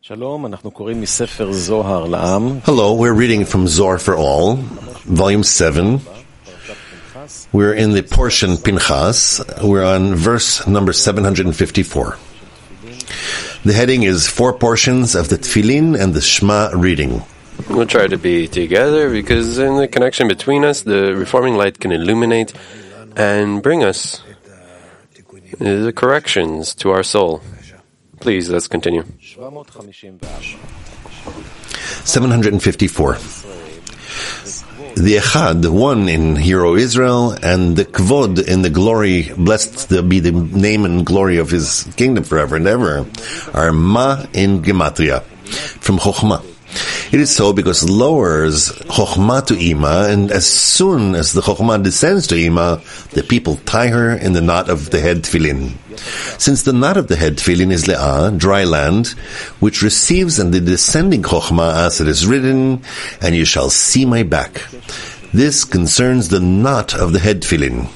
Hello, we're reading from Zohar for All, Volume 7. We're in the portion Pinchas. We're on verse number 754. The heading is 4 portions of the Tefillin and the Shema reading. We'll try to be together because in the connection between us, the reforming light can illuminate and bring us the corrections to our soul. Please, let's continue. 754. The Echad, one in Hero Israel, and the Kvod in the glory, blessed be the name and glory of his kingdom forever and ever, are Ma in Gematria, from Chokhmah. It is so because lowers Chokhmah to Ima, and as soon as the Chokhmah descends to Ima, the people tie her in the knot of the head Tefillin. Since the knot of the head Tefillin is Le'ah, dry land, which receives in the descending Chokhmah as it is written, and you shall see my back. This concerns the knot of the head Tefillin.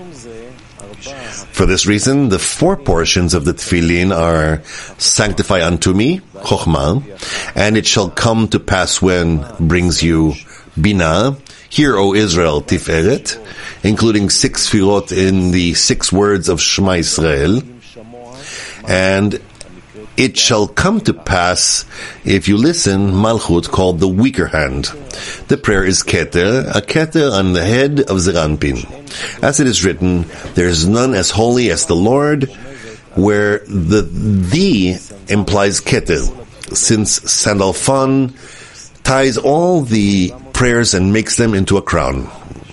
For this reason, the 4 portions of the Tefillin are sanctify unto me, Chokhmah, and it shall come to pass when brings you Binah, hear, O Israel, Tiferet, including 6 Sfirot in the 6 words of Shema Yisrael, and it shall come to pass, if you listen, Malchut, called the weaker hand. The prayer is Keter, a Keter on the head of Zeranpin. As it is written, there is none as holy as the Lord, where the implies Keter, since Sandalphon ties all the prayers and makes them into a crown.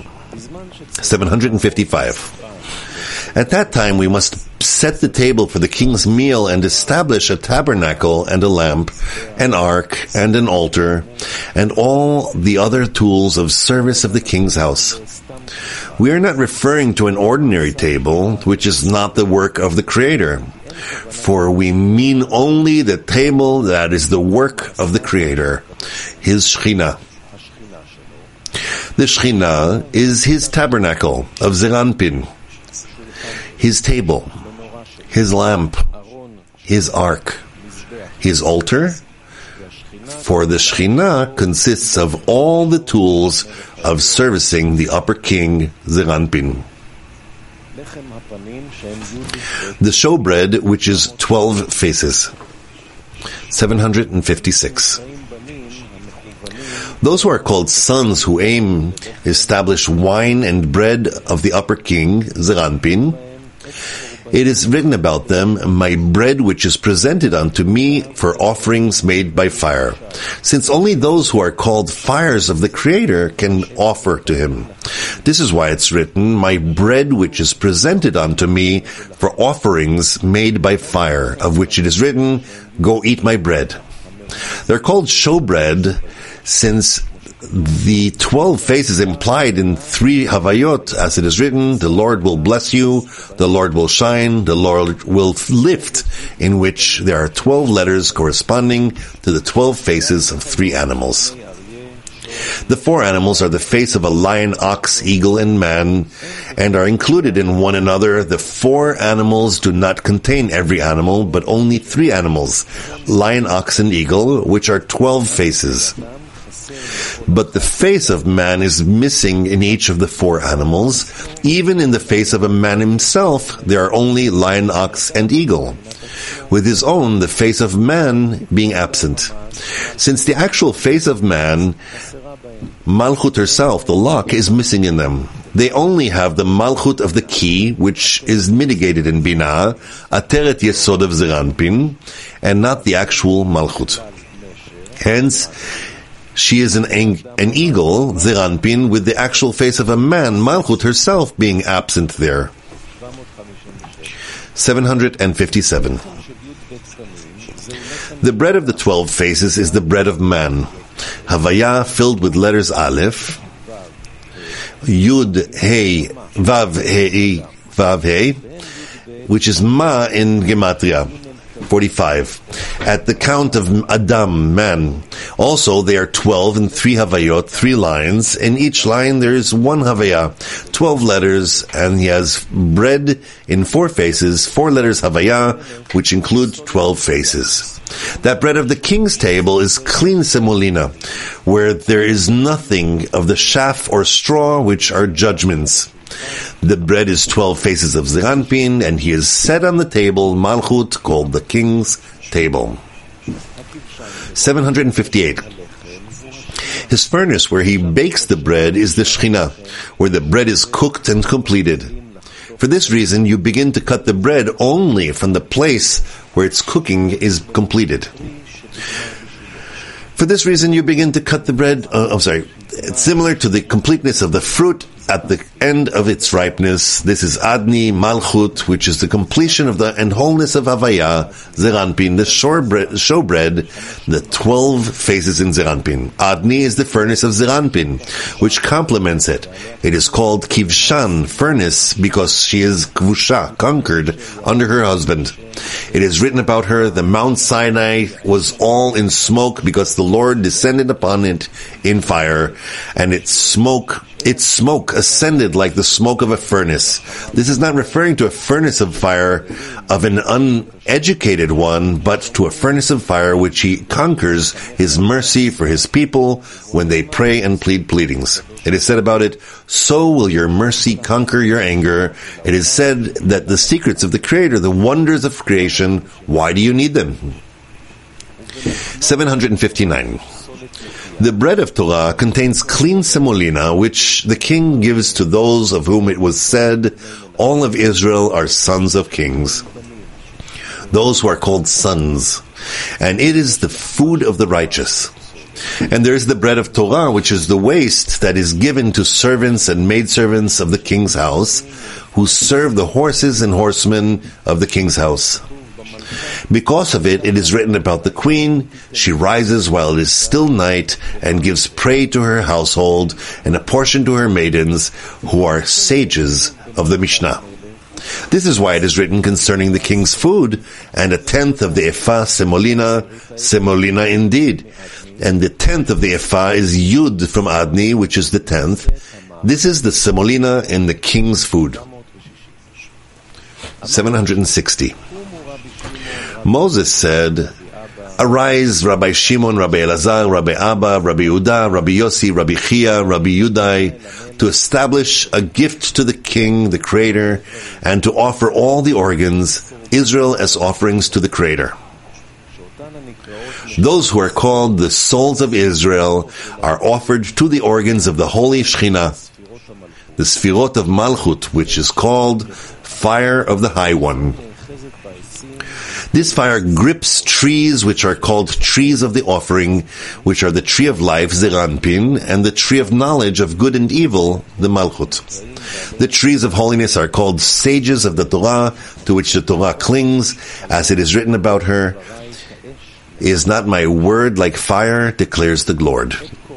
755. At that time we must set the table for the king's meal and establish a tabernacle and a lamp, an ark and an altar, and all the other tools of service of the king's house. We are not referring to an ordinary table, which is not the work of the Creator, for we mean only the table that is the work of the Creator, His Shekhinah. The Shekhinah is His tabernacle of Zeranpin, His table, His lamp, His ark, His altar, for the Shekhinah consists of all the tools of servicing the upper king, Zeranpin. The showbread, which is 12 faces. 756. Those who are called sons who aim establish wine and bread of the upper king, Zeranpin. It is written about them, my bread which is presented unto me for offerings made by fire. Since only those who are called fires of the Creator can offer to him. This is why it's written, my bread which is presented unto me for offerings made by fire, of which it is written, go eat my bread. They're called showbread, since the 12 faces implied in 3 Havayot, as it is written, the Lord will bless you, the Lord will shine, the Lord will lift, in which there are 12 letters corresponding to the 12 faces of 3 animals. The 4 animals are the face of a lion, ox, eagle, and man, and are included in one another. The 4 animals do not contain every animal, but only 3 animals, lion, ox, and eagle, which are 12 faces. But the face of man is missing in each of the 4 animals. Even in the face of a man himself, there are only lion, ox, and eagle, with his own, the face of man, being absent. Since the actual face of man, Malchut herself, the lock, is missing in them. They only have the Malchut of the key, which is mitigated in Binah, Ateret Yesod of Zeranpin, and not the actual Malchut. Hence, she is an eagle, Zeranpin, with the actual face of a man, Malchut herself, being absent there. 757. The bread of the 12 faces is the bread of man. Havaya filled with letters Aleph, Yud, Hey, Vav, Hey, which is Ma in Gematria. 45. At the count of Adam, man, Also, they are 12 in 3 havayot, 3 lines. In each line there is 1 havaya, 12 letters, and he has bread in 4 faces, 4 letters havaya, which include 12 faces. That bread of the king's table is clean semolina, where there is nothing of the chaff or straw, which are judgments. The bread is 12 faces of zeranpin, and he is set on the table, malchut, called the king's table. 758. His furnace where he bakes the bread is the Shekhinah, where the bread is cooked and completed. For this reason, you begin to cut the bread only from the place where its cooking is completed. For this reason, you begin to cut the bread, it's similar to the completeness of the fruit at the end of its ripeness. This is Adni, Malchut, which is the completion of the and wholeness of Havaya, Zeranpin, the showbread, the 12 faces in Zeranpin. Adni is the furnace of Zeranpin, which complements it. It is called Kivshan, furnace, because she is Kvusha, conquered, under her husband. It is written about her, the Mount Sinai was all in smoke because the Lord descended upon it in fire, and its smoke ascended like the smoke of a furnace. This is not referring to a furnace of fire of an uneducated one, but to a furnace of fire which he conquers his mercy for his people when they pray and plead pleadings. It is said about it, so will your mercy conquer your anger. It is said that the secrets of the Creator, the wonders of creation, why do you need them? 759. The bread of Torah contains clean semolina, which the king gives to those of whom it was said, all of Israel are sons of kings. Those who are called sons. And it is the food of the righteous. And there is the bread of Torah, which is the waste that is given to servants and maidservants of the king's house, who serve the horses and horsemen of the king's house. Because of it, it is written about the queen, she rises while it is still night and gives prey to her household and a portion to her maidens, who are sages of the Mishnah. This is why it is written concerning the king's food, and 1/10 of the ephah semolina indeed. And the 1/10 of the ephah is Yud from Adni, which is the 10th. This is the semolina in the king's food. 760. Moses said, arise, Rabbi Shimon, Rabbi Elazar, Rabbi Abba, Rabbi Yehuda, Rabbi Yossi, Rabbi Chia, Rabbi Yudai, to establish a gift to the king, the Creator, and to offer all the organs, Israel as offerings to the Creator. Those who are called the souls of Israel are offered to the organs of the holy Shekhinah, the Sfirot of Malchut, which is called fire of the High One. This fire grips trees which are called trees of the offering, which are the tree of life, Zeranpin, and the tree of knowledge of good and evil, the Malchut. The trees of holiness are called sages of the Torah, to which the Torah clings, as it is written about her, is not my word like fire, declares the Lord.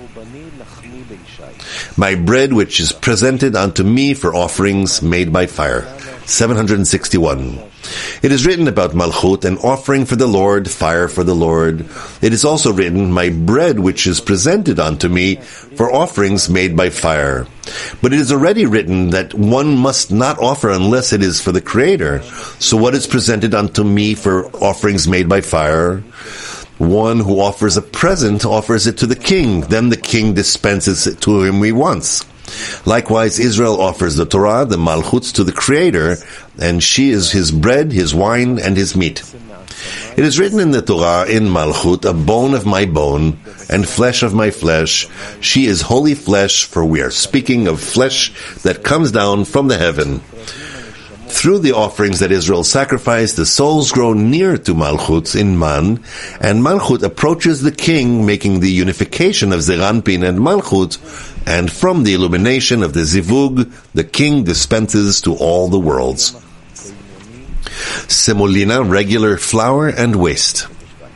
My bread which is presented unto me for offerings made by fire. 761. It is written about Malchut, an offering for the Lord, fire for the Lord. It is also written, my bread which is presented unto me for offerings made by fire. But it is already written that one must not offer unless it is for the Creator. So what is presented unto me for offerings made by fire? One who offers a present offers it to the king. Then the king dispenses it to whom he wants. Likewise, Israel offers the Torah, the Malchut, to the Creator, and she is his bread, his wine, and his meat. It is written in the Torah, in Malchut, a bone of my bone, and flesh of my flesh. She is holy flesh, for we are speaking of flesh that comes down from the heaven. Through the offerings that Israel sacrificed, the souls grow near to Malchut in Man, and Malchut approaches the king, making the unification of Zeranpin and Malchut, and from the illumination of the Zivug, the king dispenses to all the worlds. Semolina, regular flour and waste.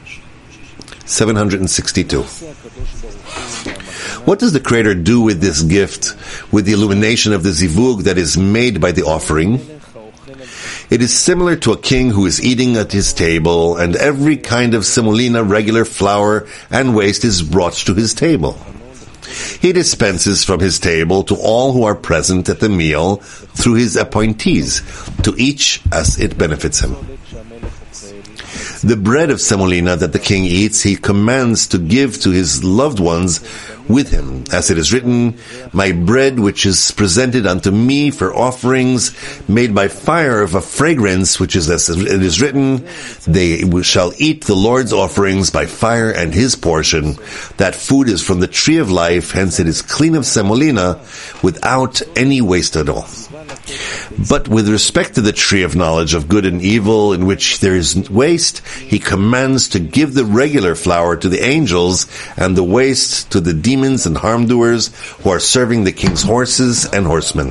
762. What does the Creator do with this gift, with the illumination of the Zivug that is made by the offering? It is similar to a king who is eating at his table, and every kind of semolina, regular flour, and waste is brought to his table. He dispenses from his table to all who are present at the meal through his appointees, to each as it benefits him. The bread of semolina that the king eats, he commands to give to his loved ones with him, as it is written, "My bread which is presented unto me for offerings made by fire of a fragrance, which is as it is written, they shall eat the Lord's offerings by fire and his portion. That food is from the tree of life, hence it is clean of semolina, without any waste at all." But with respect to the tree of knowledge of good and evil, in which there is waste, he commands to give the regular flour to the angels and the waste to the demons and harm-doers who are serving the king's horses and horsemen.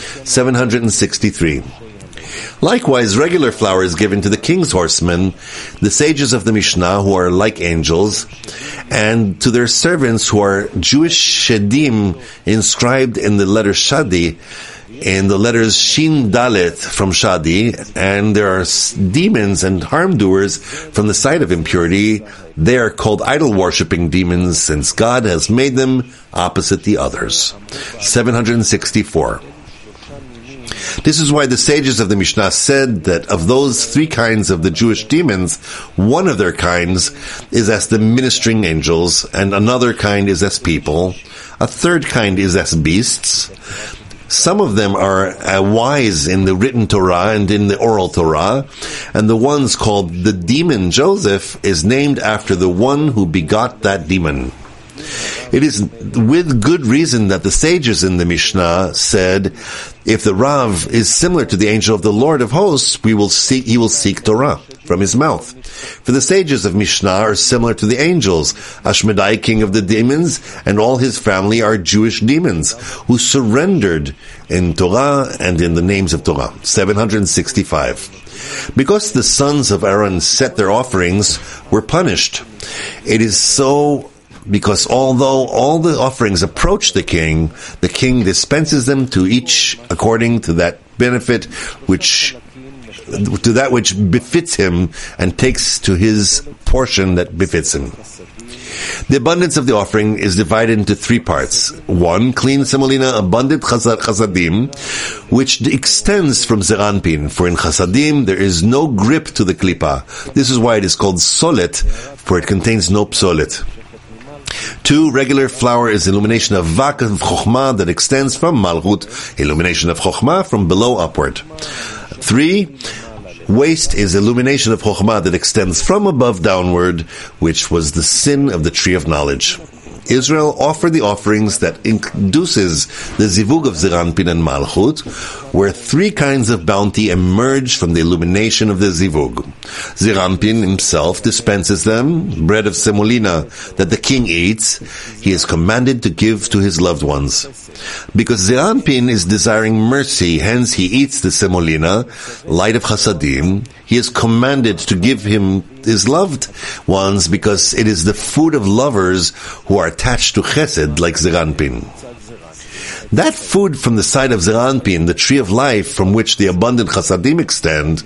763. Likewise, regular flour is given to the king's horsemen, the sages of the Mishnah who are like angels, and to their servants who are Jewish shedim inscribed in the letter Shadi, in the letters Shin Dalet from Shadi, and there are demons and harm-doers from the side of impurity. They are called idol-worshipping demons, since God has made them opposite the others. 764. This is why the sages of the Mishnah said that of those three kinds of the Jewish demons, one of their kinds is as the ministering angels, and another kind is as people, a third kind is as beasts. Some of them are wise in the written Torah and in the oral Torah, and the ones called the demon Joseph is named after the one who begot that demon. It is with good reason that the sages in the Mishnah said, if the Rav is similar to the angel of the Lord of hosts, he will seek Torah from his mouth. For the sages of Mishnah are similar to the angels. Ashmedai, king of the demons, and all his family are Jewish demons who surrendered in Torah and in the names of Torah. 765. Because the sons of Aaron set their offerings, were punished. It is so because although all the offerings approach the king dispenses them to each according to that benefit which befits him, and takes to his portion that befits him. The abundance of the offering is divided into three parts. One, clean semolina, abundant chasadim, which extends from Zeranpin. For in chasadim there is no grip to the klipa. This is why it is called solet, for it contains no psolet. 2, regular flour is illumination of vak of chokhmah that extends from malchut, illumination of chokhmah from below upward. 3, waste is illumination of chokhmah that extends from above downward, which was the sin of the tree of knowledge. Israel offered the offerings that induces the zivug of Zeranpin and Malchut, where three kinds of bounty emerge from the illumination of the zivug. Zeranpin himself dispenses them, bread of semolina that the king eats, he is commanded to give to his loved ones. Because Zeranpin is desiring mercy, hence he eats the semolina, light of chasadim, he is commanded to give him his loved ones because it is the food of lovers who are attached to chesed like Zeranpin. That food from the side of Zeranpin, the tree of life from which the abundant chasadim extend,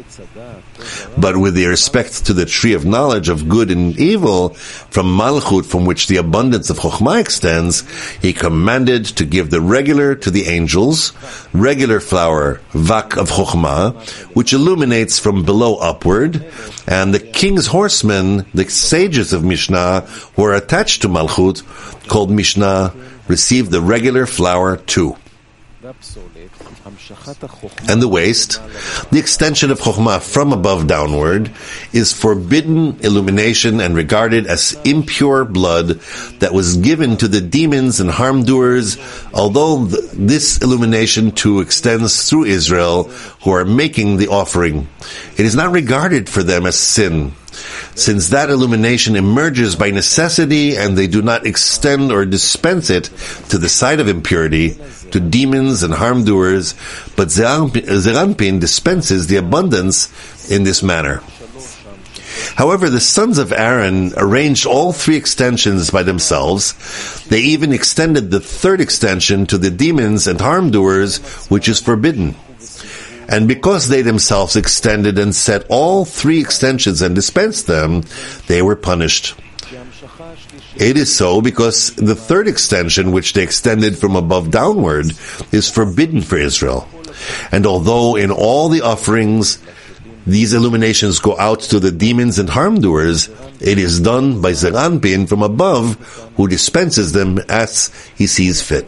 but with the respect to the tree of knowledge of good and evil, from Malchut, from which the abundance of Chokhmah extends, he commanded to give the regular to the angels, regular flour, vak of Chokhmah, which illuminates from below upward, and the king's horsemen, the sages of Mishnah, who are attached to Malchut, called Mishnah, receive the regular flour too. And the waste, the extension of Chokhmah from above downward, is forbidden illumination and regarded as impure blood that was given to the demons and harm-doers, although this illumination too extends through Israel, who are making the offering. It is not regarded for them as sin, since that illumination emerges by necessity and they do not extend or dispense it to the side of impurity, to demons and harm-doers, but Zeranpin dispenses the abundance in this manner. However, the sons of Aaron arranged all three extensions by themselves. They even extended the third extension to the demons and harm-doers, which is forbidden. And because they themselves extended and set all 3 extensions and dispensed them, they were punished. It is so because the 3rd extension, which they extended from above downward, is forbidden for Israel. And although in all the offerings these illuminations go out to the demons and harm doers, it is done by Zeir Anpin from above, who dispenses them as he sees fit.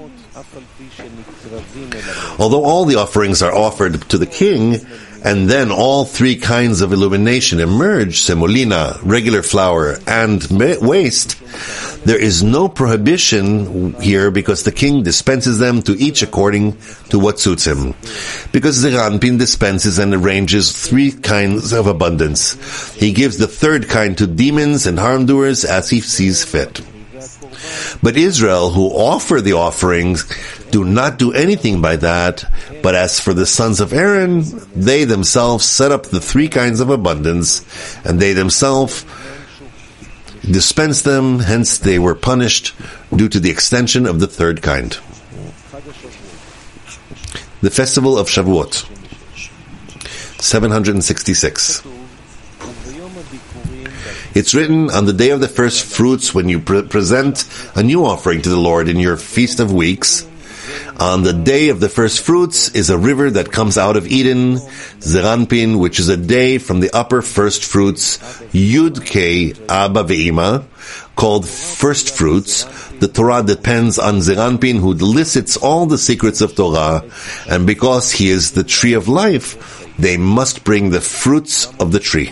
Although all the offerings are offered to the king, and then all 3 kinds of illumination emerge, semolina, regular flour, and waste, there is no prohibition here because the king dispenses them to each according to what suits him. Because Zeir Anpin dispenses and arranges 3 kinds of abundance. He gives the 3rd kind to demons and harm doers as he sees fit. But Israel, who offer the offerings, do not do anything by that, but as for the sons of Aaron, they themselves set up the 3 kinds of abundance, and they themselves dispense them, hence they were punished due to the extension of the 3rd kind. The Festival of Shavuot, 766. It's written, on the day of the first fruits, when you present a new offering to the Lord in your Feast of Weeks, on the day of the first fruits is a river that comes out of Eden, Zeir Anpin, which is a day from the upper first fruits, Yud Kei Abba Ve'ima, called first fruits. The Torah depends on Zeir Anpin, who elicits all the secrets of Torah, and because he is the tree of life, they must bring the fruits of the tree.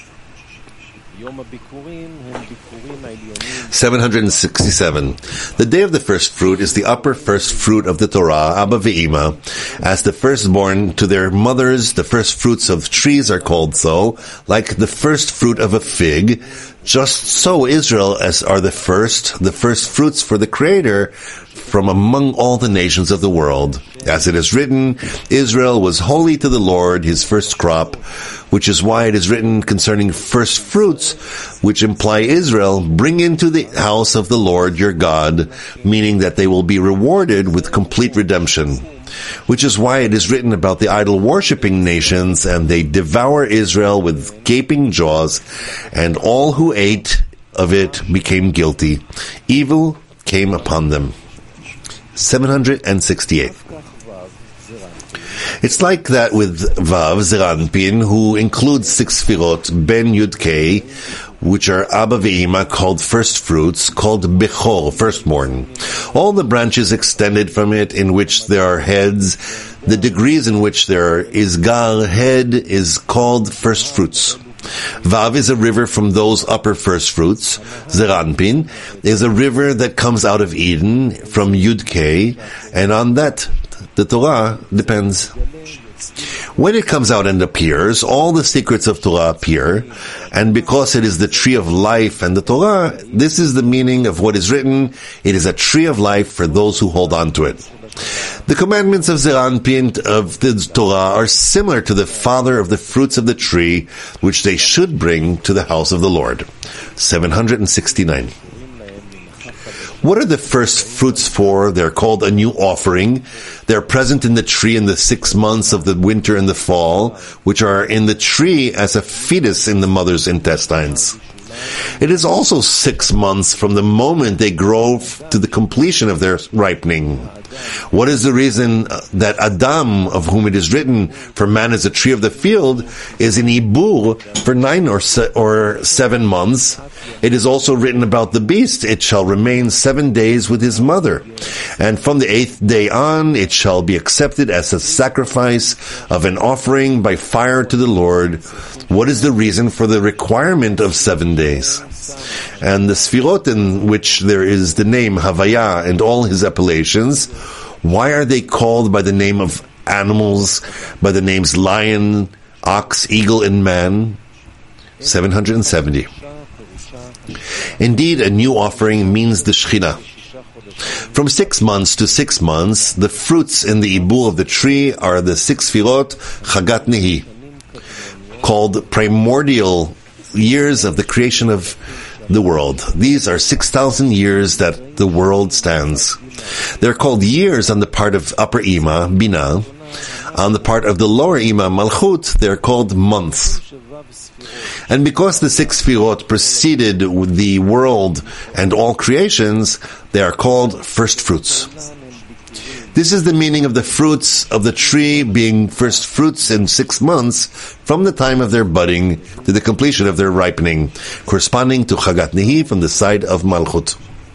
767. The day of the first fruit is the upper first fruit of the Torah, Abba Ve'ima. As the firstborn to their mothers, the first fruits of trees are called so, like the first fruit of a fig. Just so Israel as are the first fruits for the Creator from among all the nations of the world. As it is written, Israel was holy to the Lord, his first crop, which is why it is written concerning first fruits, which imply Israel, bring into the house of the Lord your God, meaning that they will be rewarded with complete redemption. Which is why it is written about the idol-worshipping nations, and they devour Israel with gaping jaws, and all who ate of it became guilty. Evil came upon them. 768. It's like that with Vav, Zeir Anpin, who includes 6 Sfirot, Ben Yud Kei, which are Abba Ve'ima, called first fruits, called Bechor, firstborn. All the branches extended from it, in which there are heads, the degrees in which there is Gar, head, is called first fruits. Vav is a river from those upper first fruits. Zeir Anpin is a river that comes out of Eden, from Yud Kei, and on that the Torah depends. When it comes out and appears, all the secrets of Torah appear, and because it is the tree of life and the Torah, this is the meaning of what is written, it is a tree of life for those who hold on to it. The commandments of Zeir Anpin of the Torah are similar to the father of the fruits of the tree, which they should bring to the house of the Lord. 769. What are the first fruits for? They're called a new offering. They're present in the tree in the 6 months of the winter and the fall, which are in the tree as a fetus in the mother's intestines. It is also 6 months from the moment they grow to the completion of their ripening. What is the reason that Adam, of whom it is written, for man is a tree of the field, is in Ibur for 9 or 7 months? It is also written about the beast, it shall remain 7 days with his mother. And from the 8th day on, it shall be accepted as a sacrifice of an offering by fire to the Lord. What is the reason for the requirement of 7 days? And the Sfirot in which there is the name Havaya and all his appellations, why are they called by the name of animals, by the names lion, ox, eagle, and man? 770. Indeed, a new offering means the Shekhinah. From 6 months to 6 months, the fruits in the Ibur of the tree are the 6 Sfirot Chagat Nehi, called primordial years of the creation of the world. These are 6,000 years that the world stands. They're called years on the part of Upper Ima, Binah. On the part of the lower Ima Malchut, they're called months. And because the 6 Sfirot preceded the world and all creations, they are called first fruits. This is the meaning of the fruits of the tree being first fruits in 6 months from the time of their budding to the completion of their ripening, corresponding to Chagat Nehi from the side of Malchut.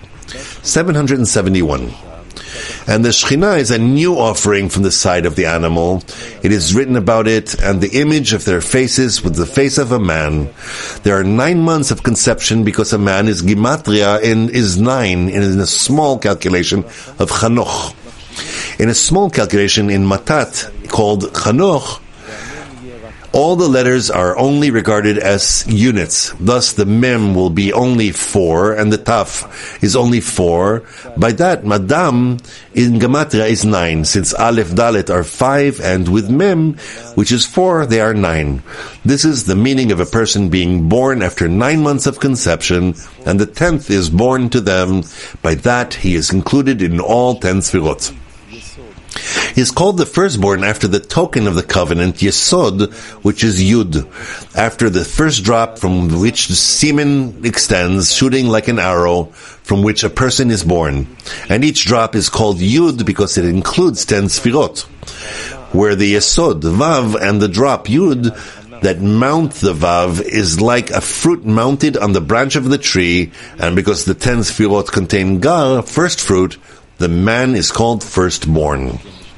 771. And the Shekhinah is a new offering from the side of the animal. It is written about it, and the image of their faces with the face of a man. There are 9 months of conception because a man is Gematria and is 9 in a small calculation of Chanoch. In a small calculation in Matat called Chanoch, all the letters are only regarded as units. Thus the Mem will be only 4 and the Taf is only 4. By that, Madam in Gematria is 9, since Aleph Dalet are 5 and with Mem, which is 4, they are 9. This is the meaning of a person being born after 9 months of conception, and the 10th is born to them. By that, he is included in all 10 Sfirot. He is called the firstborn after the token of the covenant, Yesod, which is Yud, after the first drop from which the semen extends, shooting like an arrow, from which a person is born. And each drop is called Yud because it includes 10 Sfirot, where the Yesod, Vav, and the drop Yud that mount the Vav is like a fruit mounted on the branch of the tree, and because the 10 Sfirot contain Gar, first fruit, the man is called firstborn.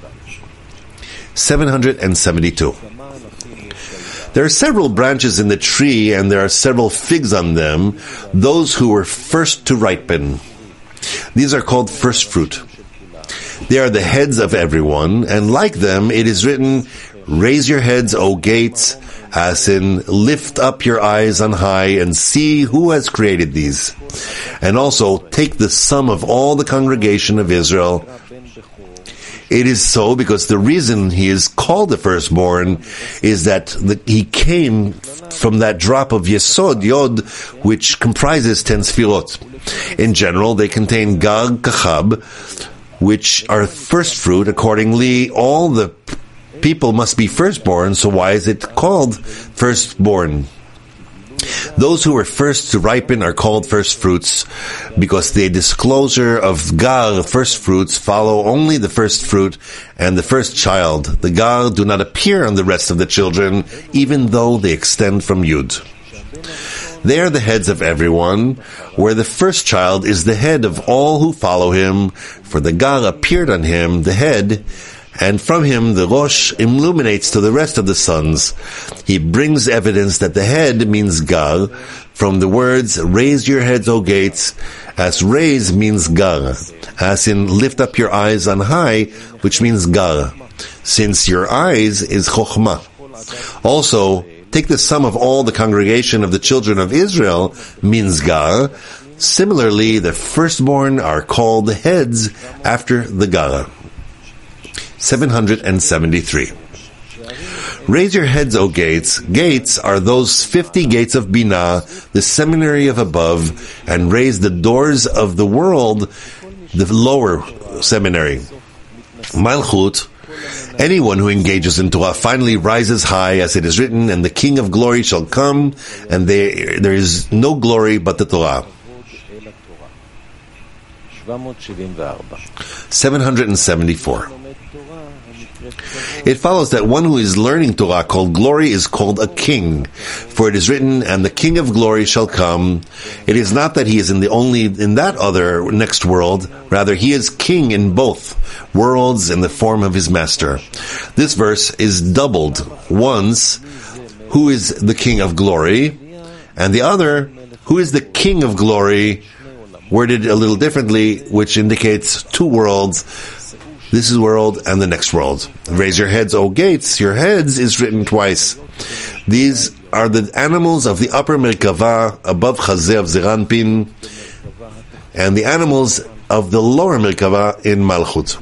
772. There are several branches in the tree, and there are several figs on them, those who were first to ripen. These are called first fruit. They are the heads of everyone, and like them it is written, "Raise your heads, O gates," as in, lift up your eyes on high and see who has created these. And also, take the sum of all the congregation of Israel. It is so because the reason he is called the firstborn is that he came from that drop of Yesod, Yod, which comprises 10 Sfirot. In general, they contain Gag, Kachab, which are first fruit. Accordingly, all the people must be firstborn, so why is it called firstborn? Those who were first to ripen are called first fruits, because the disclosure of Gar, first fruits, follow only the first fruit and the first child. The Gar do not appear on the rest of the children, even though they extend from Yud. They are the heads of everyone, where the first child is the head of all who follow him, for the Gar appeared on him, the head, and from him the Rosh illuminates to the rest of the sons. He brings evidence that the head means Gar, from the words, raise your heads, O gates, as raise means Gar, as in lift up your eyes on high, which means Gar, since your eyes is Chokhmah. Also, take the sum of all the congregation of the children of Israel, means Gar. Similarly, the firstborn are called heads after the Gar. 773. Raise your heads, O gates. Gates are those 50 gates of Binah, the seminary of above, and raise the doors of the world, the lower seminary. Malchut, anyone who engages in Torah finally rises high, as it is written, and the King of glory shall come, and there is no glory but the Torah. 774. It follows that one who is learning Torah called glory is called a king, for it is written, and the King of glory shall come. It is not that he is in that other next world, rather he is king in both worlds in the form of his master. This verse is doubled. Once, who is the King of glory, and the other, who is the King of glory, worded a little differently, which indicates two worlds. This is world and the next world. Raise your heads, O gates. Your heads is written twice. These are the animals of the upper Merkava, above Chazeh of Zeranpin, and the animals of the lower Merkava in Malchut.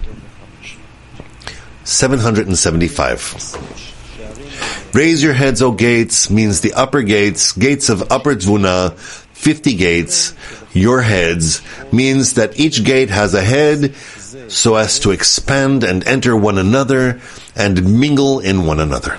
775. Raise your heads, O gates, means the upper gates, gates of upper Tvuna, 50 gates, your heads, means that each gate has a head so as to expand and enter one another and mingle in one another.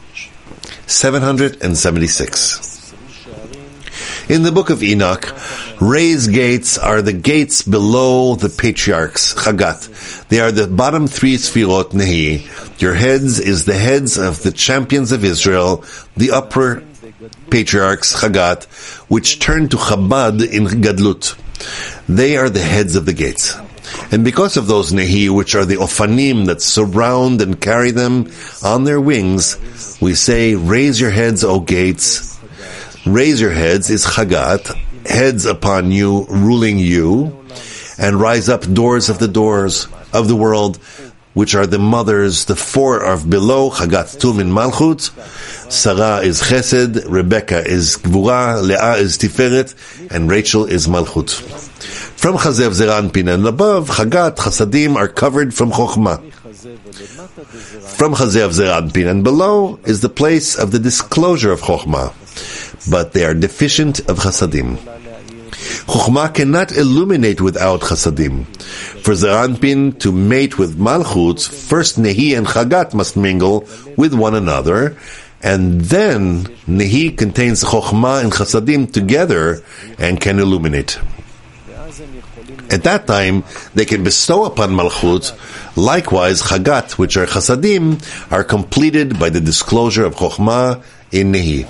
776. In the book of Enoch, raised gates are the gates below the patriarchs, Chagat. They are the bottom three Sfirot Nehi. Your heads is the heads of the champions of Israel, the upper patriarchs, Chagat, which turn to Chabad in Gadlut. They are the heads of the gates. And because of those Nehi, which are the Ofanim that surround and carry them on their wings, we say, raise your heads, O gates. Raise your heads is Chagat, heads upon you, ruling you, and rise up doors of the world, which are the mothers, the four of below, Chagat Tum in Malchut, Sarah is Chesed, Rebecca is Gvura, Leah is Tiferet, and Rachel is Malchut. From Chazev Zeranpin and above, Chagat, Chasadim are covered from Chokhmah. From Chazev Zeranpin and below is the place of the disclosure of Chokhmah, but they are deficient of Chasadim. Chokhmah cannot illuminate without Chasadim. For Zeranpin to mate with Malchut, first Nehi and Chagat must mingle with one another, and then Nehi contains Chokhmah and Chasadim together and can illuminate. At that time, they can bestow upon Malchut. Likewise, Chagat, which are Chasadim, are completed by the disclosure of Chokhmah in Nehi.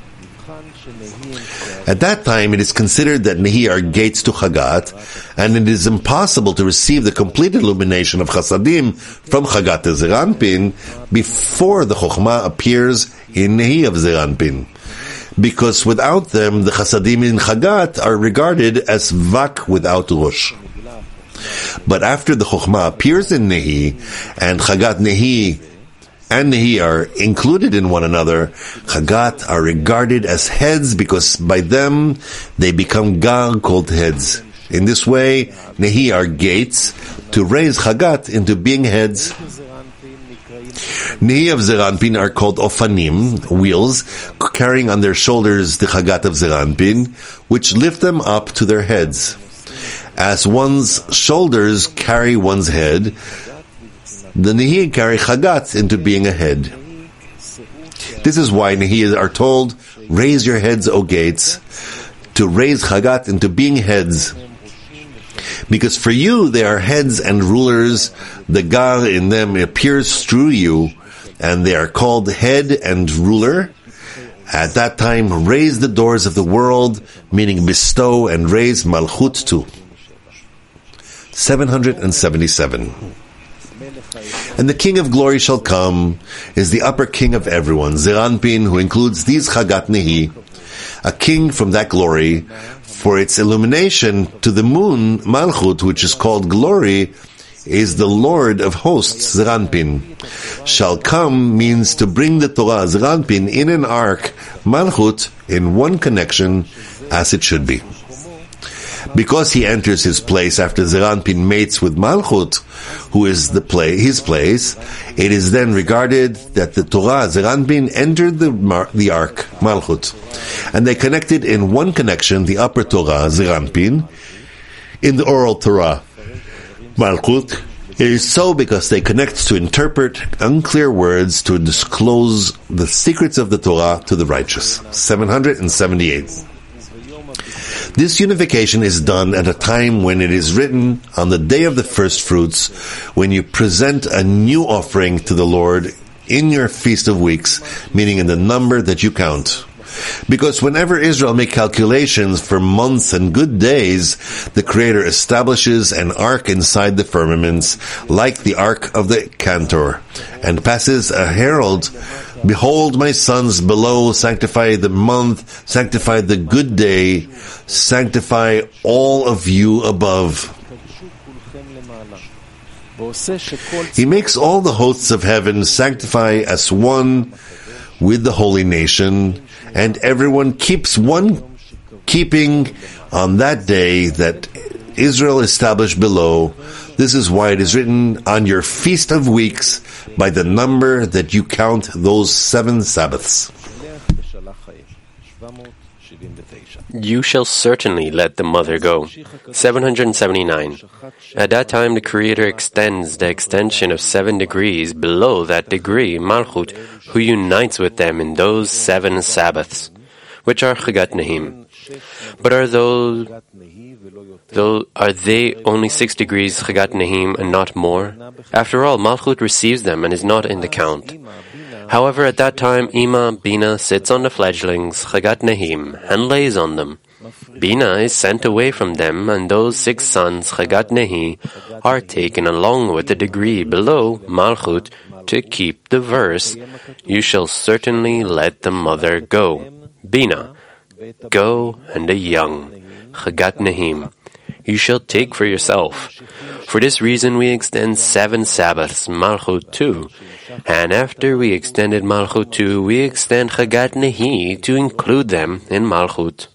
At that time, it is considered that Nehi are gates to Chagat, and it is impossible to receive the complete illumination of Chasadim from Chagat to Zeranpin before the Chokhmah appears in Nehi of Zeranpin. Because without them, the Chasadim in Chagat are regarded as Vak without Rosh. But after the Chokhmah appears in Nehi, and Chagat Nehi and Nehi are included in one another, Chagat are regarded as heads because by them they become Gar called heads. In this way, Nehi are gates to raise Chagat into being heads. Nehi of Zeranpin are called Ofanim, wheels, carrying on their shoulders the Chagat of Zeranpin, which lift them up to their heads. As one's shoulders carry one's head, the Nehi carry Chagat into being a head. This is why Nehi are told, raise your heads, O gates, to raise Chagat into being heads. Because for you they are heads and rulers, the Gar in them appears through you, and they are called head and ruler. At that time, raise the doors of the world, meaning bestow and raise Malchut too. 777. And the King of Glory shall come, is the upper king of everyone, Zeranpin, who includes these Chagat Nehi, a king from that glory, for its illumination to the moon, Malchut, which is called glory, is the Lord of hosts, Zeranpin. Shall come means to bring the Torah, Zeranpin, in an ark, Malchut, in one connection, as it should be. Because he enters his place after Zeranpin mates with Malchut, who is his place, it is then regarded that the Torah, Zeranpin, entered the ark, Malchut, and they connected in one connection the upper Torah, Zeranpin, in the oral Torah, Malchut. It is so because they connect to interpret unclear words to disclose the secrets of the Torah to the righteous. 778. This unification is done at a time when it is written on the day of the first fruits, when you present a new offering to the Lord in your Feast of Weeks, meaning in the number that you count. Because whenever Israel make calculations for months and good days, the Creator establishes an ark inside the firmaments, like the ark of the Cantor, and passes a herald, behold, my sons below, sanctify the month, sanctify the good day, sanctify all of you above. He makes all the hosts of heaven sanctify as one with the holy nation, and everyone keeps one keeping on that day that Israel established below. This is why it is written on your Feast of Weeks by the number that you count those 7 Sabbaths. You shall certainly let the mother go. 779. At that time the Creator extends the extension of 7 degrees below that degree, Malchut, who unites with them in those 7 Sabbaths, which are Chagat Nehim. But are they only 6 degrees Chagat Nehim and not more? After all, Malchut receives them and is not in the count. However, at that time, Ima, Bina, sits on the fledglings, Chagat Nehim, and lays on them. Bina is sent away from them, and those 6 sons, Chagat Nehi, are taken along with the degree below, Malchut, to keep the verse, you shall certainly let the mother go. Bina, go, and the young, Chagat Nehim, you shall take for yourself. For this reason we extend 7 Sabbaths, Malchut 2, and after we extended Malchut 2, we extend Chagat Nehi to include them in Malchut.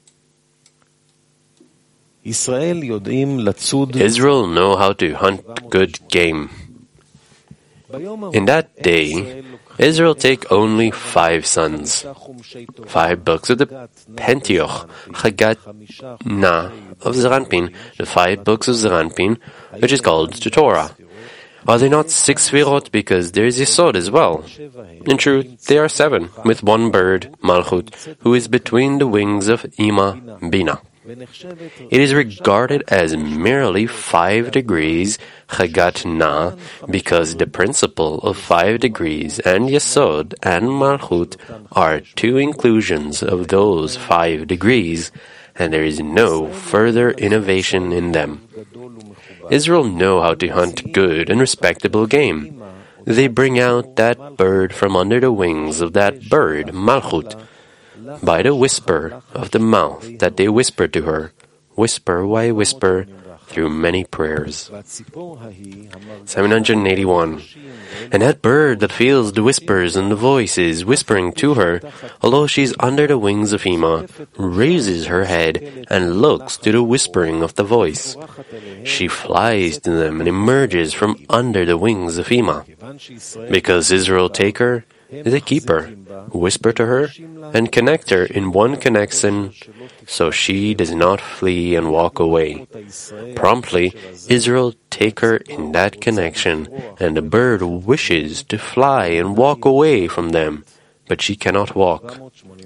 Israel know how to hunt good game. In that day, Israel take only 5 sons, 5 books of the Pentateuch, Chagat Na of Zeranpin, the 5 books of Zeranpin, which is called the Torah. Are they not 6 Sfirot? Because there is Yesod as well. In truth, they are 7, with 1 bird, Malchut, who is between the wings of Ima, Bina. It is regarded as merely 5 degrees Chagat Na, because the principle of 5 degrees and Yesod and Malchut are 2 inclusions of those 5 degrees, and there is no further innovation in them. Israel know how to hunt good and respectable game. They bring out that bird from under the wings of that bird, Malchut, by the whisper of the mouth that they whisper to her. Whisper, why whisper? Through many prayers. 781. And that bird that feels the whispers and the voices whispering to her, although she's under the wings of Ima, raises her head and looks to the whispering of the voice. She flies to them and emerges from under the wings of Ima. Because Israel take her, they keep her, whisper to her, and connect her in one connection, so she does not flee and walk away. Promptly, Israel take her in that connection, and the bird wishes to fly and walk away from them, but she cannot walk.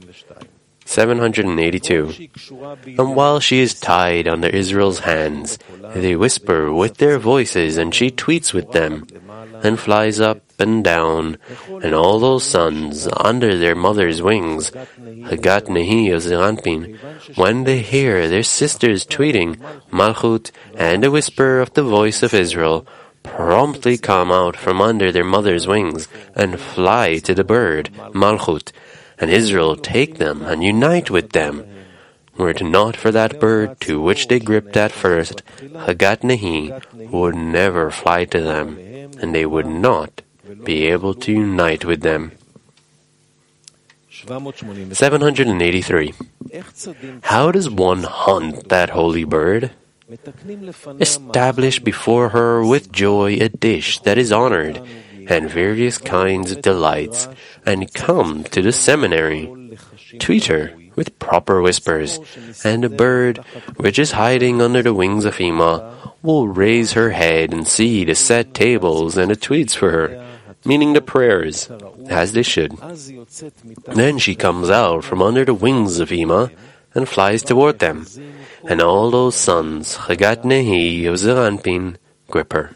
782. And while she is tied under Israel's hands, they whisper with their voices, and she tweets with them, and flies up and down, and all those sons under their mother's wings, Chagat Nehi of Zeranpin, when they hear their sisters tweeting, Malchut, and the whisper of the voice of Israel, promptly come out from under their mother's wings, and fly to the bird, Malchut, and Israel take them and unite with them. Were it not for that bird to which they gripped at first, Chagat Nehi would never fly to them, and they would not be able to unite with them. 783. How does one hunt that holy bird? Establish before her with joy a dish that is honored, and various kinds of delights, and come to the seminary. Tweet her with proper whispers, and the bird, which is hiding under the wings of Ima, will raise her head and see the set tables and the tweets for her, meaning the prayers, as they should. Then she comes out from under the wings of Ima and flies toward them, and all those sons, Chagat Nehi of Zeranpin, grip her.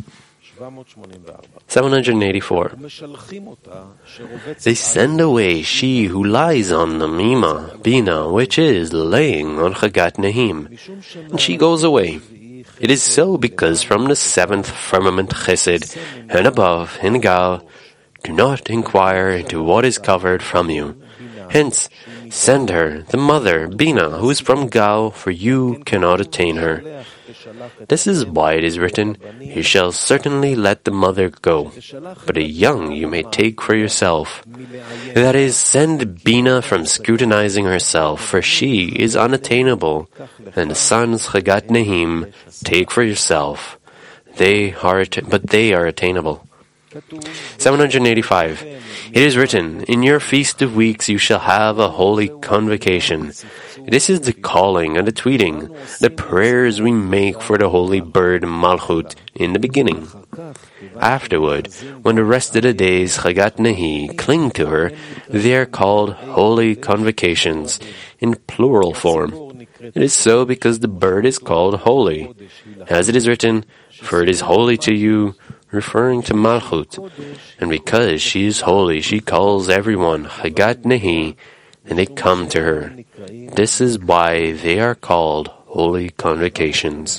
784. They send away she who lies on them, Ima, Bina, which is laying on Chagat Nehim, and she goes away. It is so because from the 7th firmament Chesed, and above, in Gal, do not inquire into what is covered from you. Hence, send her, the mother, Bina, who is from Gal, for you cannot attain her. This is why it is written, you shall certainly let the mother go, but a young you may take for yourself. That is, send Bina from scrutinizing herself, for she is unattainable, and the sons Chagat Nehim take for yourself. But they are attainable. 785. It is written, "In your feast of weeks you shall have a holy convocation." This is the calling and the tweeting, the prayers we make for the holy bird Malchut in the beginning. Afterward, when the rest of the days Chagat Nehi cling to her, they are called holy convocations in plural form. It is so because the bird is called holy. As it is written, "For it is holy to you," referring to Malchut, and because she is holy, she calls everyone Chagat Nehi, and they come to her. This is why they are called holy convocations.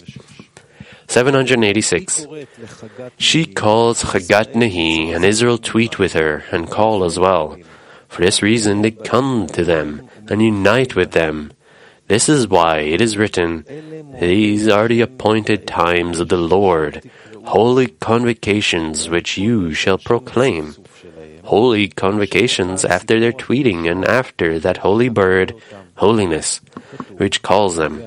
786. She calls Chagat Nehi, and Israel tweet with her and call as well. For this reason they come to them and unite with them. This is why it is written, "These are the appointed times of the Lord, holy convocations which you shall proclaim." Holy convocations after their tweeting and after that holy bird, holiness, which calls them.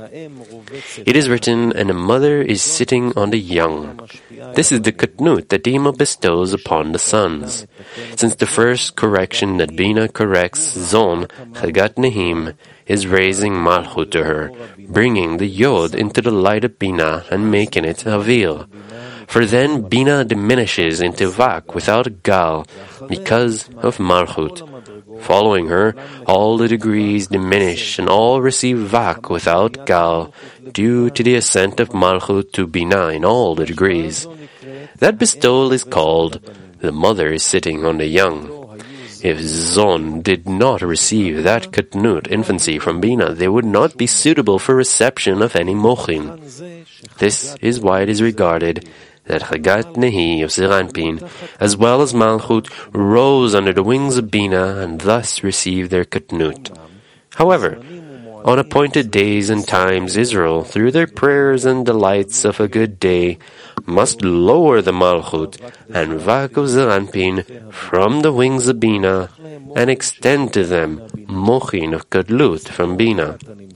It is written, "And a mother is sitting on the young." This is the katnut that Dima bestows upon the sons. Since the first correction that Bina corrects Zon, Chagat Nehim, is raising Malchut to her, bringing the Yod into the light of Bina and making it Avil. For then Bina diminishes into Vak without Gal because of Malchut. Following her, all the degrees diminish and all receive Vak without Gal due to the ascent of Malchut to Bina in all the degrees. That bestowal is called "the mother is sitting on the young." If Zon did not receive that katnut infancy from Bina, they would not be suitable for reception of any mochin. This is why it is regarded that Chagat Nehi of Zeir Anpin, as well as Malchut, rose under the wings of Bina and thus received their katnut. However, on appointed days and times, Israel, through their prayers and delights of a good day, must lower the Malchut and Vak of Zeir Anpin from the wings of Bina and extend to them mochin of Gadlut from Bina.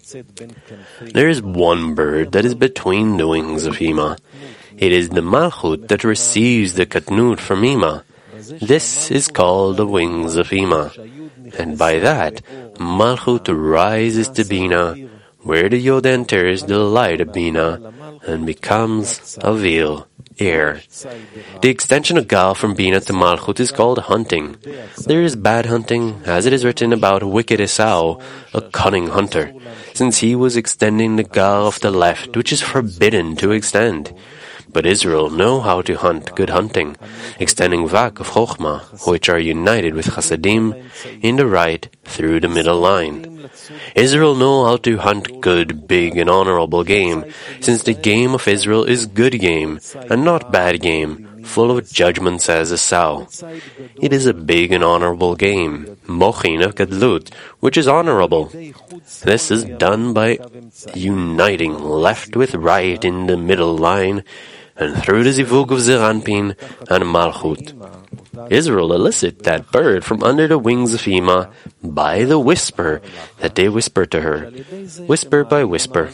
There is one bird that is between the wings of Ima. It is the Malchut that receives the katnut from Ima. This is called the wings of Ima. And by that, Malchut rises to Bina, where the Yod enters the light of Bina and becomes Avil, air. The extension of Gal from Bina to Malchut is called hunting. There is bad hunting, as it is written about wicked Esau, a cunning hunter, since he was extending the Gal of the left, which is forbidden to extend. But Israel know how to hunt good hunting, extending Vak of Chochmah, which are united with Chasadim, in the right through the middle line. Israel know how to hunt good, big, and honorable game, since the game of Israel is good game, and not bad game, full of judgments as Esau. It is a big and honorable game, mochin of Gadlut, which is honorable. This is done by uniting left with right in the middle line, and through the zivug of Zeir Anpin and Malchut. Israel elicit that bird from under the wings of Ima by the whisper that they whisper to her, whisper by whisper.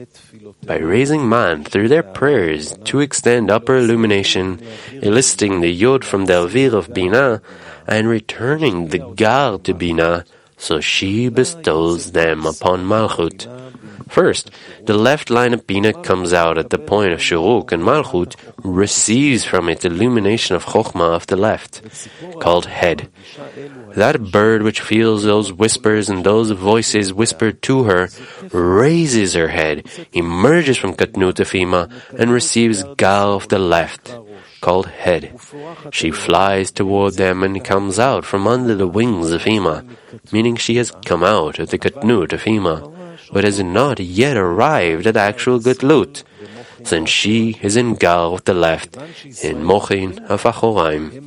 By raising man through their prayers to extend upper illumination, eliciting the Yod from the Elvir of Bina, and returning the Gal to Bina, so she bestows them upon Malchut. First, the left line of Bina comes out at the point of Shuruk, and Malchut receives from it illumination of Chochmah of the left, called head. That bird which feels those whispers and those voices whispered to her, raises her head, emerges from Katnut of Ima, and receives Gal of the left, called head. She flies toward them and comes out from under the wings of Ima, meaning she has come out of the Katnut of Ima, but has not yet arrived at actual Gadlut, since she is in Gal of the left, in Mochin of Achoraim.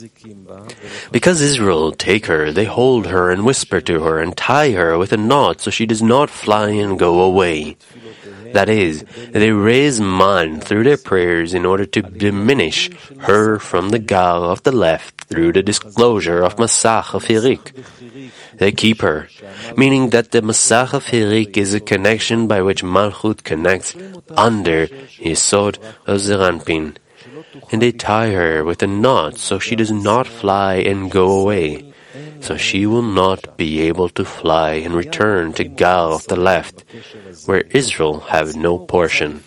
Because Israel take her, they hold her and whisper to her and tie her with a knot so she does not fly and go away. That is, they raise man through their prayers in order to diminish her from the Gal of the left through the disclosure of Masach of Hirik. They keep her, meaning that the Masach of Hirik is a connection by which Malchut connects under Yesod of Zeir Anpin. and they tie her with a knot so she does not fly and go away. So she will not be able to fly and return to Gal of the left, where Israel have no portion.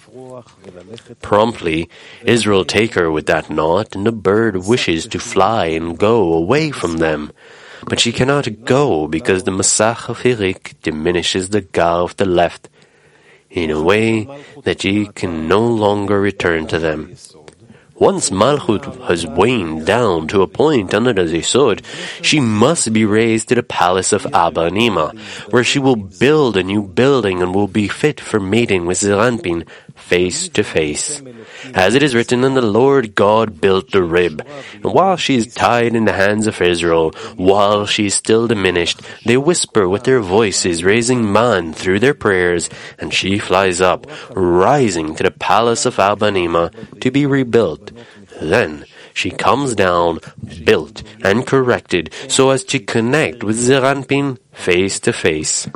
Promptly, Israel take her with that knot, and the bird wishes to fly and go away from them. But she cannot go because the Masach of Hirik diminishes the Gal of the left in a way that she can no longer return to them. Once Malchut has waned down to a point under the Yesod, she must be raised to the palace of Abba and Ima, where she will build a new building and will be fit for mating with Zeranpin face to face. As it is written, and the Lord God built the rib. And while she is tied in the hands of Israel, while she is still diminished, they whisper with their voices, raising man through their prayers, and she flies up, rising to the palace of Abba and Ima to be rebuilt. Then she comes down, built and corrected, so as to connect with Zeranpin face to face.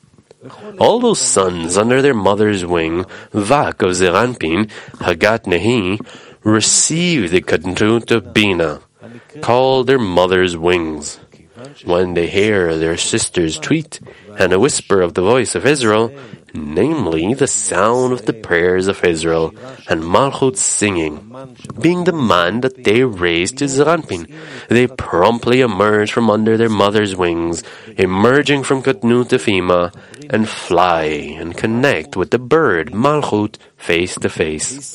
All those sons under their mother's wing, Vak of Zeranpin, Hagat Nehi, receive the Katnut of Bina, called their mother's wings. When they hear their sisters tweet, and a whisper of the voice of Israel, namely the sound of the prayers of Israel, and Malchut singing, being the man that they raised to Zeranpin, they promptly emerge from under their mother's wings, emerging from Katnut of Ima, and fly and connect with the bird Malchut face to face.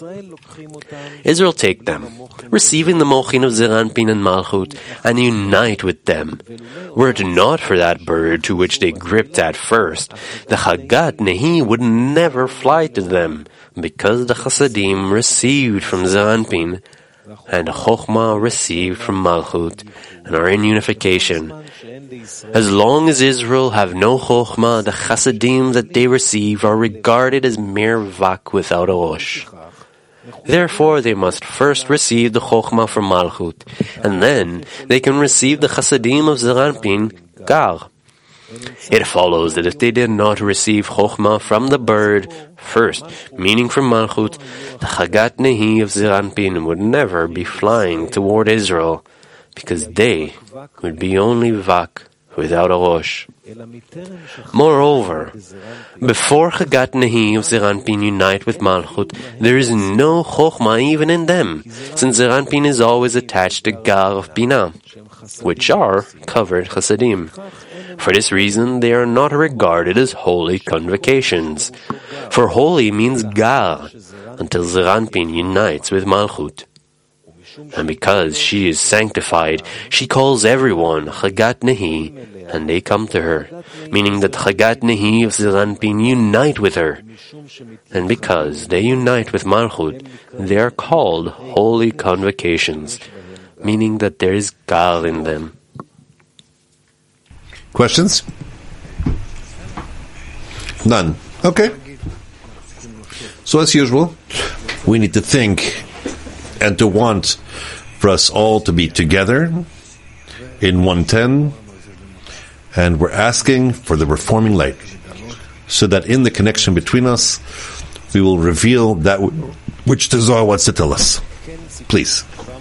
Israel take them, receiving the Mochin of Zeranpin and Malchut, and unite with them. Were it not for that bird to which they gripped at first, the Hagat Nehi would never fly to them, because the Chasadim received from Zeranpin, and the Chochmah received from Malchut, and are in unification. As long as Israel have no Chochmah, the Chasadim that they receive are regarded as mere Vak without a Rosh. Therefore, they must first receive the Chochmah from Malchut, and then they can receive the Chasadim of Zeranpin, Gar. It follows that if they did not receive Chochmah from the bird first, meaning from Malchut, the Chagat Nehi of Zeranpin would never be flying toward Israel, because they would be only Vak without a Rosh. Moreover, before Chagat Nehi of Zeranpin unite with Malchut, there is no Chochmah even in them, since Zeranpin is always attached to Gar of Bina, which are covered Chasadim. For this reason, they are not regarded as holy convocations. For holy means Gar, until Zeranpin unites with Malchut. And because she is sanctified, she calls everyone Chagat Nehi, and they come to her, meaning that Chagat Nehi of Zeranpin unite with her. And because they unite with Malchut, they are called holy convocations, meaning that there is Gal in them. Questions? None. Okay. So as usual, we need to think and to want for us all to be together in 110, and we're asking for the reforming light, so that in the connection between us, we will reveal that which the Zohar wants to tell us. Please.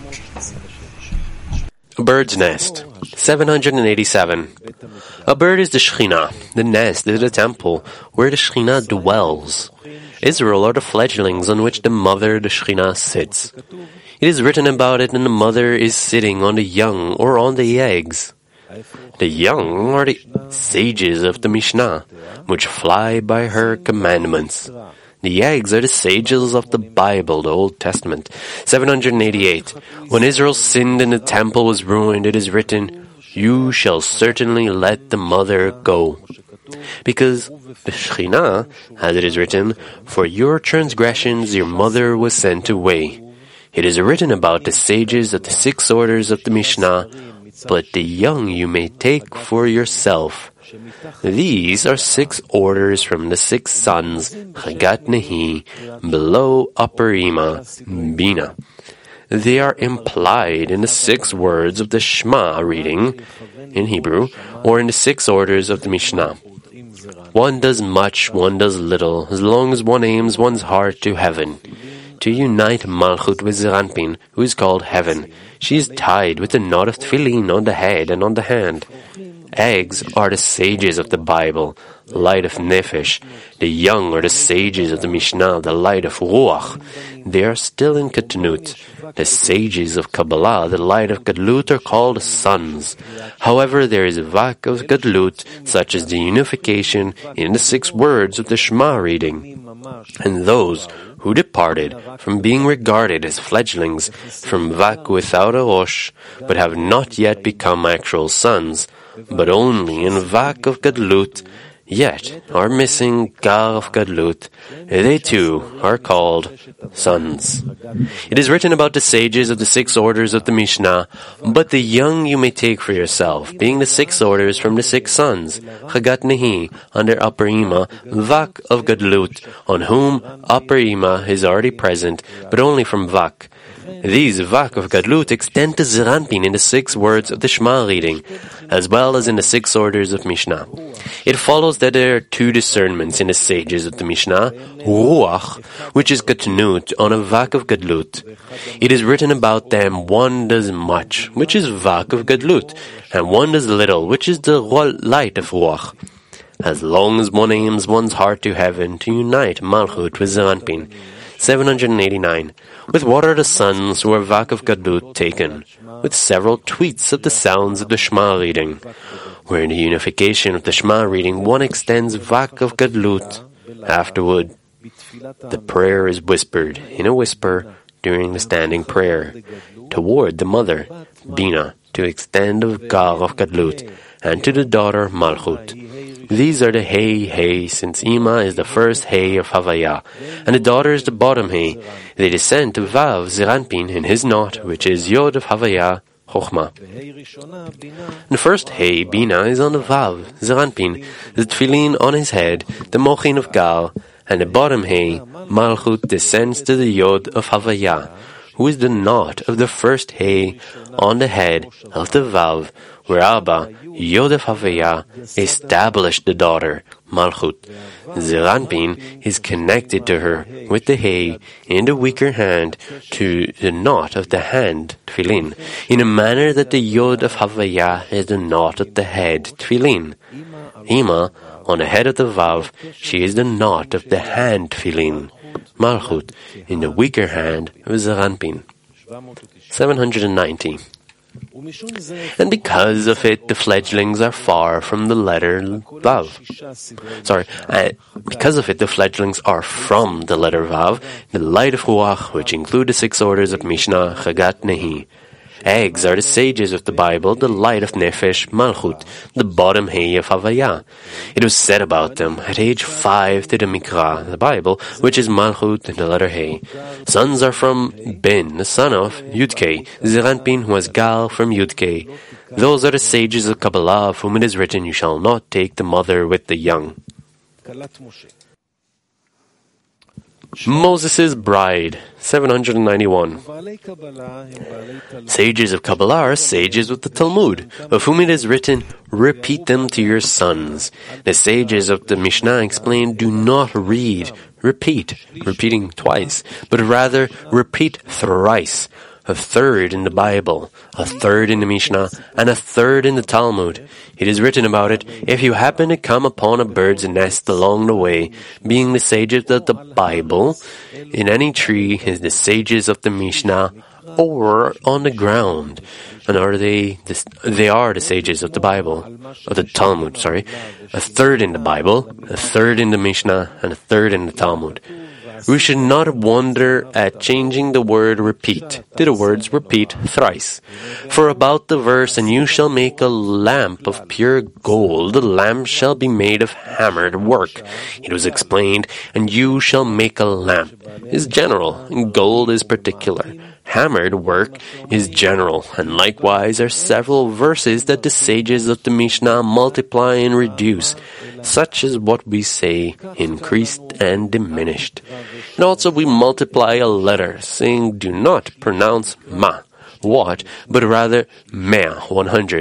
A bird's nest. 787. A bird is the Shekhinah. The nest is the temple where the Shekhinah dwells. Israel are the fledglings on which the mother, the Shekhinah, sits. It is written about it, and the mother is sitting on the young or on the eggs. The young are the sages of the Mishnah, which fly by her commandments. The eggs are the sages of the Bible, the Old Testament. 788. When Israel sinned and the temple was ruined, it is written, "You shall certainly let the mother go." Because the Shekhinah, as it is written, "For your transgressions your mother was sent away." It is written about the sages of the 6 orders of the Mishnah, "But the young you may take for yourself." These are 6 orders from the 6 sons, Chagat Nehi, below Upper Ima, Bina. They are implied in the 6 words of the Shema reading, in Hebrew, or in the 6 orders of the Mishnah. One does much, one does little, as long as one aims one's heart to heaven. to unite Malchut with Zeranpin, who is called heaven. She is tied with a knot of tefillin on the head and on the hand. Eggs are the sages of the Bible, light of Nefesh. The young are the sages of the Mishnah, the light of Ruach. They are still in Ketnut. The sages of Kabbalah, the light of Gadlut, are called sons. However, there is a vak of Gadlut, such as the unification in the 6 words of the Shema reading. And those who departed from being regarded as fledglings from vak without a rosh, but have not yet become actual sons, but only in vak of Gadlut, yet are missing gar of Gadlut, they too are called sons. It is written about the sages of the 6 orders of the Mishnah, but the young you may take for yourself, being the 6 orders from the 6 sons, Chagat Nehi, under Upper Ima, Vak of Gadlut, on whom Upper Ima is already present, but only from Vak. These Vak of Gadlut extend to Zeranpin in the 6 words of the Shema reading, as well as in the 6 orders of Mishnah. It follows that there are 2 discernments in the sages of the Mishnah, Ruach, which is Ketnut, on a Vak of Gadlut. It is written about them, one does much, which is Vak of Gadlut, and one does little, which is the light of Ruach. As long as one aims one's heart to heaven to unite Malchut with Zeranpin. 789. With what are the sons who are Vak of Gadlut taken? With several tweets of the sounds of the Shema reading. Where in the unification of the Shema reading one extends Vak of Gadlut. Afterward, the prayer is whispered in a whisper during the standing prayer toward the mother, Bina, to extend of Gar of Gadlut, and to the daughter, Malchut. These are the Hey, since Ima is the first Hey of Havaya, and the daughter is the bottom Hey. They descend to Vav, Zeranpin, in his knot, which is Yod of Havaya, Chochma. The first Hey, Bina, is on the Vav, Zeranpin, the Tfilin on his head, the Mochin of Gal, and the bottom Hey, Malchut, descends to the Yod of Havaya, who is the knot of the first Hey on the head of the Vav, where Abba, Yod of Havaya, established the daughter, Malchut. Zeranpin is connected to her with the Hey in the weaker hand to the knot of the hand, Tfilin, in a manner that the Yod of Havaya is the knot of the head, Tfilin. Ima, on the head of the Vav, she is the knot of the hand, Tfilin. Malchut, in the weaker hand of Zeranpin. 790. And because of it, the fledglings are far from the letter Vav. Because of it, the fledglings are from the letter Vav, the light of Ruach, which include the 6 orders of Mishnah, Chagat Nehi. Eggs are the sages of the Bible, the light of Nefesh, Malchut, the bottom Hey of Havaya. It was said about them at age 5 to the Mikra, the Bible, which is Malchut and the letter Hey. Sons are from Ben, the son of Yudke, Zeranpin, who was Gal from Yudke. Those are the sages of Kabbalah, of whom it is written, you shall not take the mother with the young. Moses' bride, 791. Sages of Kabbalah are sages of the Talmud, of whom it is written, repeat them to your sons. The sages of the Mishnah explain, do not repeating twice, but rather repeat thrice. A third in the Bible, a third in the Mishnah, and a third in the Talmud. It is written about it, if you happen to come upon a bird's nest along the way, being the sages of the Bible, in any tree is the sages of the Mishnah, or on the ground. And they are the sages of the Bible, of the Talmud, A third in the Bible, a third in the Mishnah, and a third in the Talmud. We should not wonder at changing the word repeat to the words repeat thrice. For about the verse, and you shall make a lamp of pure gold, the lamp shall be made of hammered work. It was explained, and you shall make a lamp is general, and gold is particular. Hammered work is general, and likewise are several verses that the sages of the Mishnah multiply and reduce, such as what we say, increased and diminished. And also we multiply a letter, saying, do not pronounce ma, what, but rather mea, 100.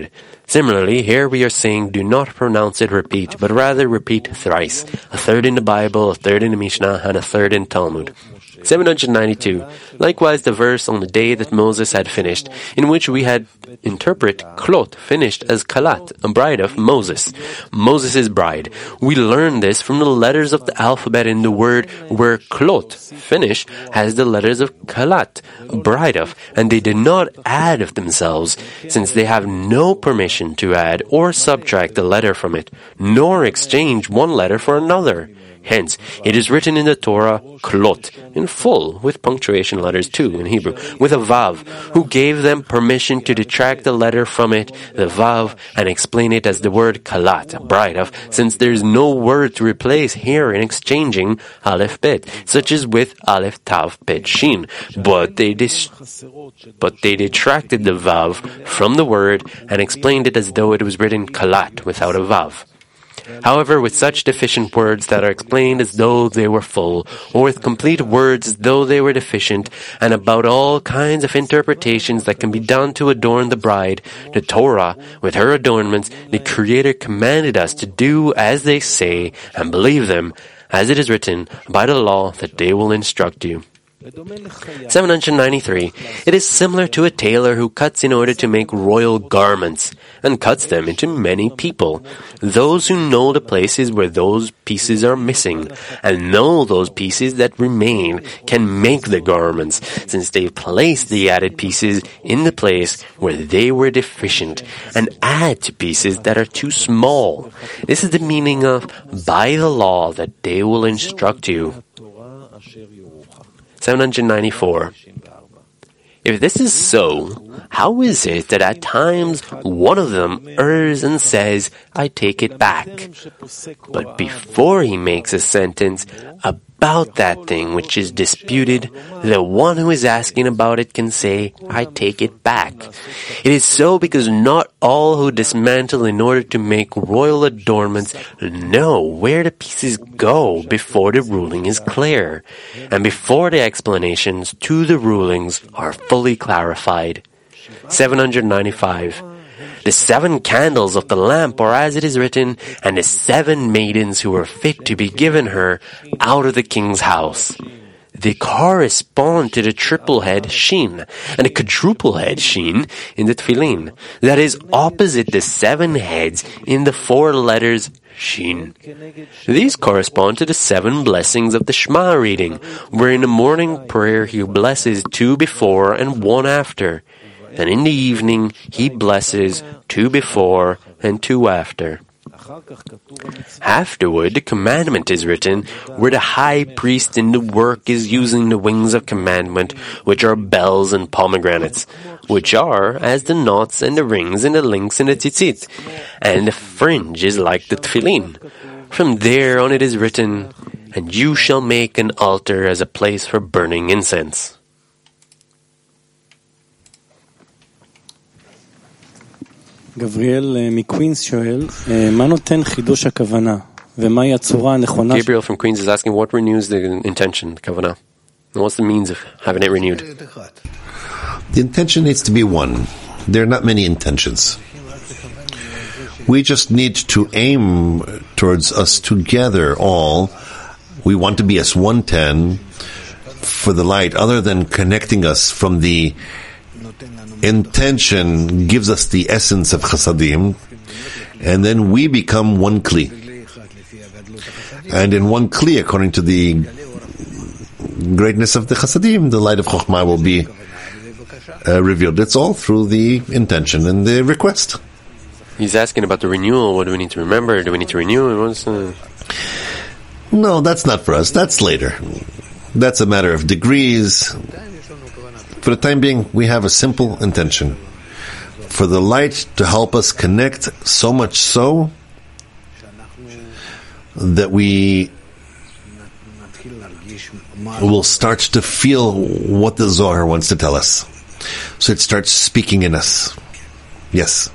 Similarly, here we are saying do not pronounce it repeat, but rather repeat thrice. A third in the Bible, a third in the Mishnah, and a third in Talmud. 792. Likewise, the verse on the day that Moses had finished, in which we had interpret klot, finished, as kalat, a bride of Moses. Moses' bride. We learn this from the letters of the alphabet in the word where klot, finish, has the letters of kalat, a bride of, and they did not add of themselves, since they have no permission to add or subtract a letter from it, nor exchange one letter for another. Hence, it is written in the Torah, klot, in full, with punctuation letters too in Hebrew, with a vav, who gave them permission to detract the letter from it, the vav, and explain it as the word kalat, bride of, since there is no word to replace here in exchanging aleph bet, such as with aleph tav bet shin. But they detracted the vav from the word and explained it as though it was written kalat without a vav. However, with such deficient words that are explained as though they were full, or with complete words as though they were deficient, and about all kinds of interpretations that can be done to adorn the bride, the Torah, with her adornments, the Creator commanded us to do as they say and believe them, as it is written by the law that they will instruct you. 793. It is similar to a tailor who cuts in order to make royal garments, and cuts them into many people. Those who know the places where those pieces are missing, and know those pieces that remain, can make the garments, since they place the added pieces in the place where they were deficient, and add to pieces that are too small. This is the meaning of, by the law that they will instruct you. 794. If this is so, how is it that at times one of them errs and says, I take it back? But before he makes a sentence about that thing which is disputed, the one who is asking about it can say, I take it back. It is so because not all who dismantle in order to make royal adornments know where the pieces go before the ruling is clear, and before the explanations to the rulings are fully clarified. 795. The 7 candles of the lamp are as it is written, and the 7 maidens who were fit to be given her out of the king's house. They correspond to the triple head Shin and the quadruple head Shin in the Tefillin. That is opposite the 7 heads in the 4 letters Shin. These correspond to the 7 blessings of the Shema reading, where in the morning prayer he blesses 2 before and 1 after. Then in the evening he blesses 2 before and 2 after. Afterward, the commandment is written, where the high priest in the work is using the wings of commandment, which are bells and pomegranates, which are as the knots and the rings and the links and the tzitzit, and the fringe is like the tefillin. From there on it is written, and you shall make an altar as a place for burning incense. Gabriel from Queens is asking what renews the intention, kavanah. And what's the means of having it renewed? The intention needs to be one. There are not many intentions. We just need to aim towards us together all. We want to be as 110 for the light, other than connecting us from the intention gives us the essence of chasadim, and then we become one kli. And in one kli, according to the greatness of the chasadim, the light of chokhmah will be revealed. It's all through the intention and the request. He's asking about the renewal. What do we need to remember? Do we need to renew? No, that's not for us. That's later. That's a matter of degrees. For the time being, we have a simple intention. For the light to help us connect, so much so that we will start to feel what the Zohar wants to tell us. So it starts speaking in us. Yes.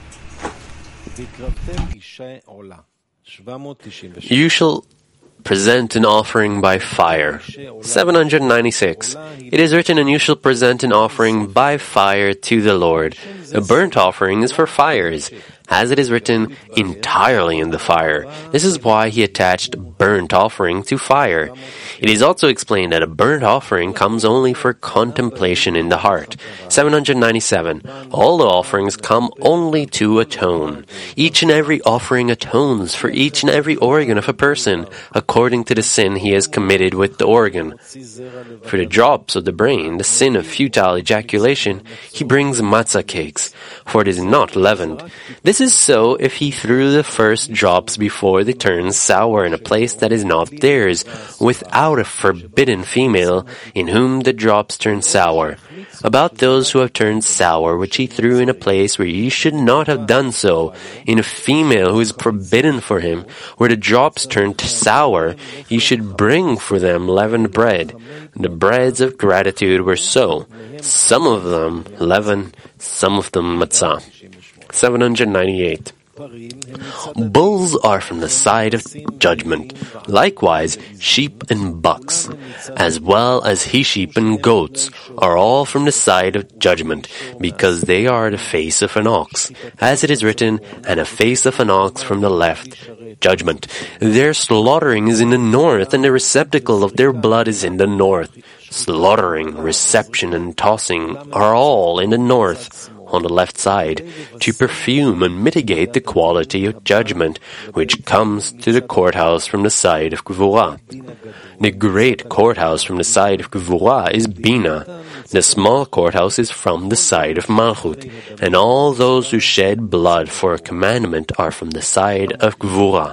You shall present an offering by fire. 796. It is written, and you shall present an offering by fire to the Lord. A burnt offering is for fires. as it is written, entirely in the fire. This is why he attached burnt offering to fire. It is also explained that a burnt offering comes only for contemplation in the heart. 797. All the offerings come only to atone. Each and every offering atones for each and every organ of a person, according to the sin he has committed with the organ. For the drops of the brain, the sin of futile ejaculation, he brings matzah cakes, for it is not leavened. This is so if he threw the first drops before they turn sour in a place that is not theirs, without a forbidden female, in whom the drops turn sour. About those who have turned sour, which he threw in a place where ye should not have done so, in a female who is forbidden for him, where the drops turned sour, ye should bring for them leavened bread. The breads of gratitude were so, some of them leaven, some of them matzah. 798. Bulls are from the side of judgment, likewise sheep and bucks, as well as he-sheep and goats, are all from the side of judgment, because they are the face of an ox, as it is written, and a face of an ox from the left, judgment. Their slaughtering is in the north, and the receptacle of their blood is in the north. Slaughtering, reception, and tossing are all in the north, on the left side, to perfume and mitigate the quality of judgment which comes to the courthouse from the side of Gvurah. The great courthouse from the side of Gvurah is Bina. The small courthouse is from the side of Malchut, and all those who shed blood for a commandment are from the side of Gvurah.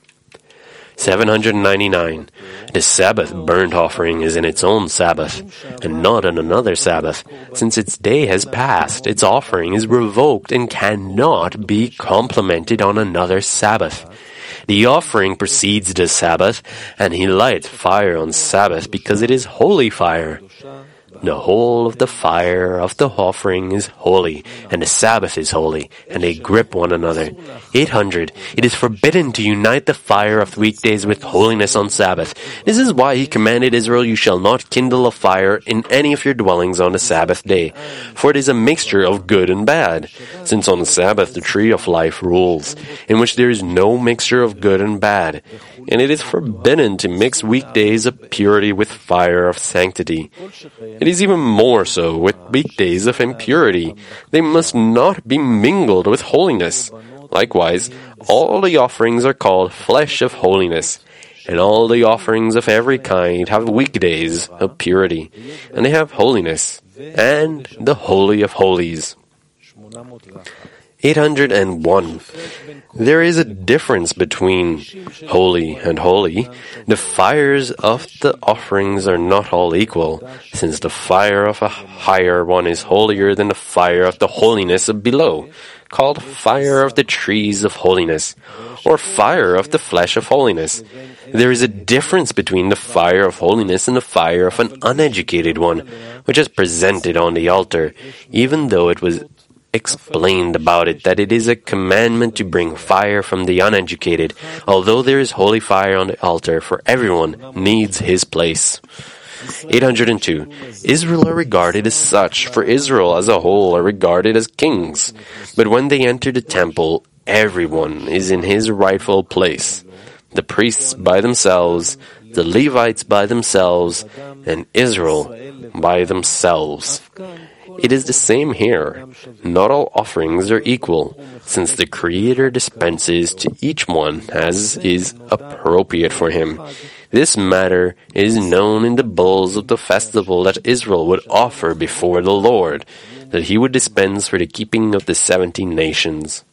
799. The Sabbath burnt offering is in its own Sabbath, and not on another Sabbath. Since its day has passed, its offering is revoked and cannot be complemented on another Sabbath. The offering precedes the Sabbath, and he lights fire on Sabbath because it is holy fire. The whole of the fire of the offering is holy, and the Sabbath is holy, and they grip one another. 800. It is forbidden to unite the fire of weekdays with holiness on Sabbath. This is why he commanded Israel, you shall not kindle a fire in any of your dwellings on the Sabbath day, for it is a mixture of good and bad. Since on the Sabbath the tree of life rules, in which there is no mixture of good and bad, and it is forbidden to mix weekdays of purity with fire of sanctity. It is even more so with weekdays of impurity. They must not be mingled with holiness. Likewise, all the offerings are called flesh of holiness, and all the offerings of every kind have weekdays of purity, and they have holiness, and the Holy of Holies. 801. There is a difference between holy and holy. The fires of the offerings are not all equal, since the fire of a higher one is holier than the fire of the holiness of below, called fire of the trees of holiness, or fire of the flesh of holiness. There is a difference between the fire of holiness and the fire of an uneducated one, which is presented on the altar, even though it was explained about it that it is a commandment to bring fire from the uneducated, although there is holy fire on the altar, for everyone needs his place. 802. Israel are regarded as such, for Israel as a whole are regarded as kings. But when they enter the temple, everyone is in his rightful place. The priests by themselves, the Levites by themselves, and Israel by themselves. It is the same here. Not all offerings are equal, since the Creator dispenses to each one as is appropriate for him. This matter is known in the bulls of the festival that Israel would offer before the Lord, that he would dispense for the keeping of the 70 nations.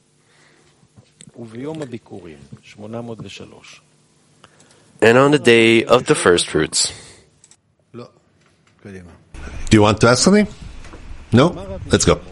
And on the day of the firstfruits. Do you want to ask something? No? Let's go.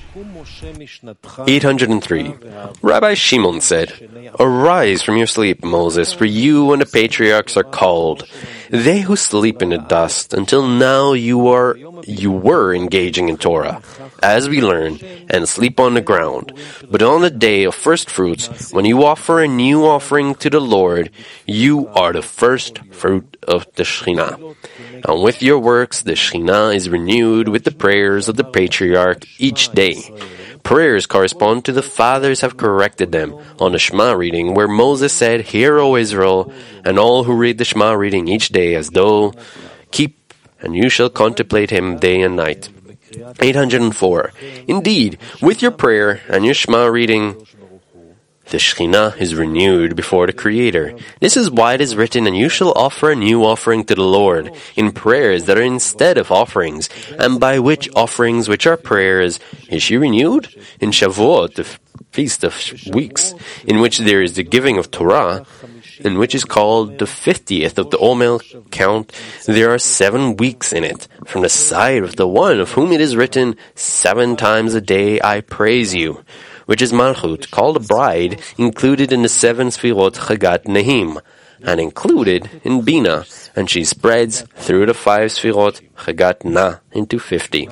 803. Rabbi Shimon said, Arise from your sleep, Moses, for you and the patriarchs are called. They who sleep in the dust, until now you were engaging in Torah, as we learn, and sleep on the ground. But on the day of first fruits, when you offer a new offering to the Lord, you are the first fruit of the Shekhinah. And with your works, the Shekhinah is renewed with the prayers of the patriarch each day. prayers correspond to the fathers have corrected them. On the Shema reading, where Moses said, "Hear, O Israel, and all who read the Shema reading each day as though keep, and you shall contemplate him day and night." 804. Indeed, with your prayer and your Shema reading, the Shekhinah is renewed before the Creator. This is why it is written, "And you shall offer a new offering to the Lord," in prayers that are instead of offerings, and by which offerings which are prayers is she renewed? In Shavuot, the Feast of Weeks, in which there is the giving of Torah, and which is called the 50th of the Omer count, there are 7 weeks in it, from the side of the one of whom it is written, "7 times a day I praise you," which is Malchut, called a bride, included in the 7 Sfirot Chagat Nehim, and included in Bina, and she spreads through the 5 Sfirot Chagat Na into 50.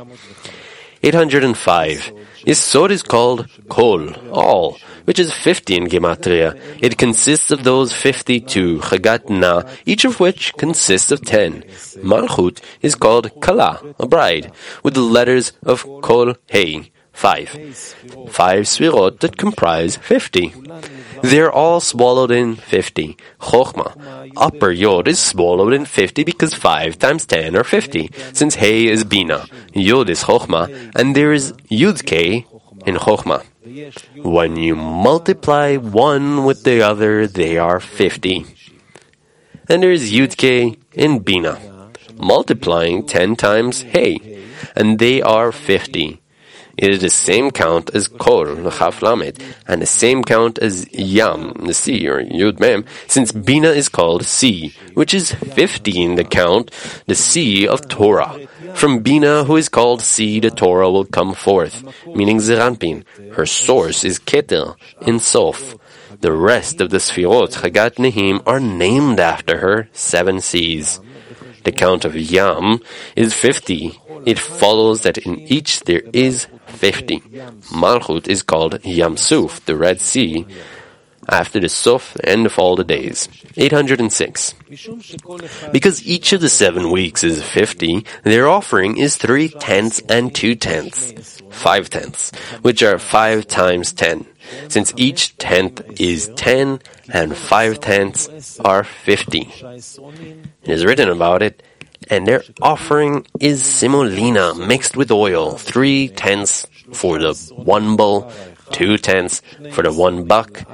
805. Yesod is called Kol, all, which is 50 in Gematria. It consists of those 52, Chagat Na, each of which consists of 10. Malchut is called Kala, a bride, with the letters of Kol Hei, 5 Sfirot that comprise 50. They're all swallowed in 50. Chochmah, upper Yod, is swallowed in 50 because 5 times 10 are 50, since Hey is Bina, Yod is Chochmah, and there is Yud K in Chochmah. When you multiply one with the other, they are 50. And there is Yud K in Bina, multiplying 10 times Hey, and they are 50. It is the same count as Kol, the Chaf Lamed, and the same count as Yam, the sea, or Yud Mem, since Bina is called sea, which is 50 in the count, the sea of Torah. From Bina, who is called sea, the Torah will come forth, meaning Zeranpin. Her source is Keter, in Sof. The rest of the Sfirot, Chagat Nehim, are named after her, 7 seas. The count of Yam is 50. It follows that in each there is 50. Malchut is called Yam Suf, the Red Sea, after the Suf, the end of all the days. 806. Because each of the 7 weeks is 50, their offering is 3/10 and 2/10, 5/10, which are 5 times 10. Since each 10th is 10 and 5/10 are 50. It is written about it, and their offering is semolina mixed with oil, 3/10 for the 1 bull, 2/10 for the 1 buck,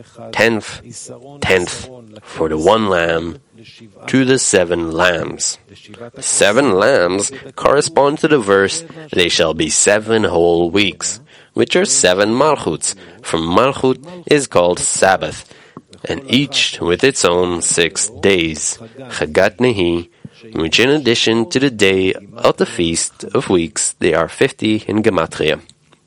10th for the 1 lamb, to the 7 lambs. 7 lambs correspond to the verse, "They shall be 7 whole weeks," which are 7 malchuts. From malchut is called Sabbath, and each with its own 6 days. Chagat Nehi, which in addition to the day of the Feast of Weeks, they are 50 in Gematria.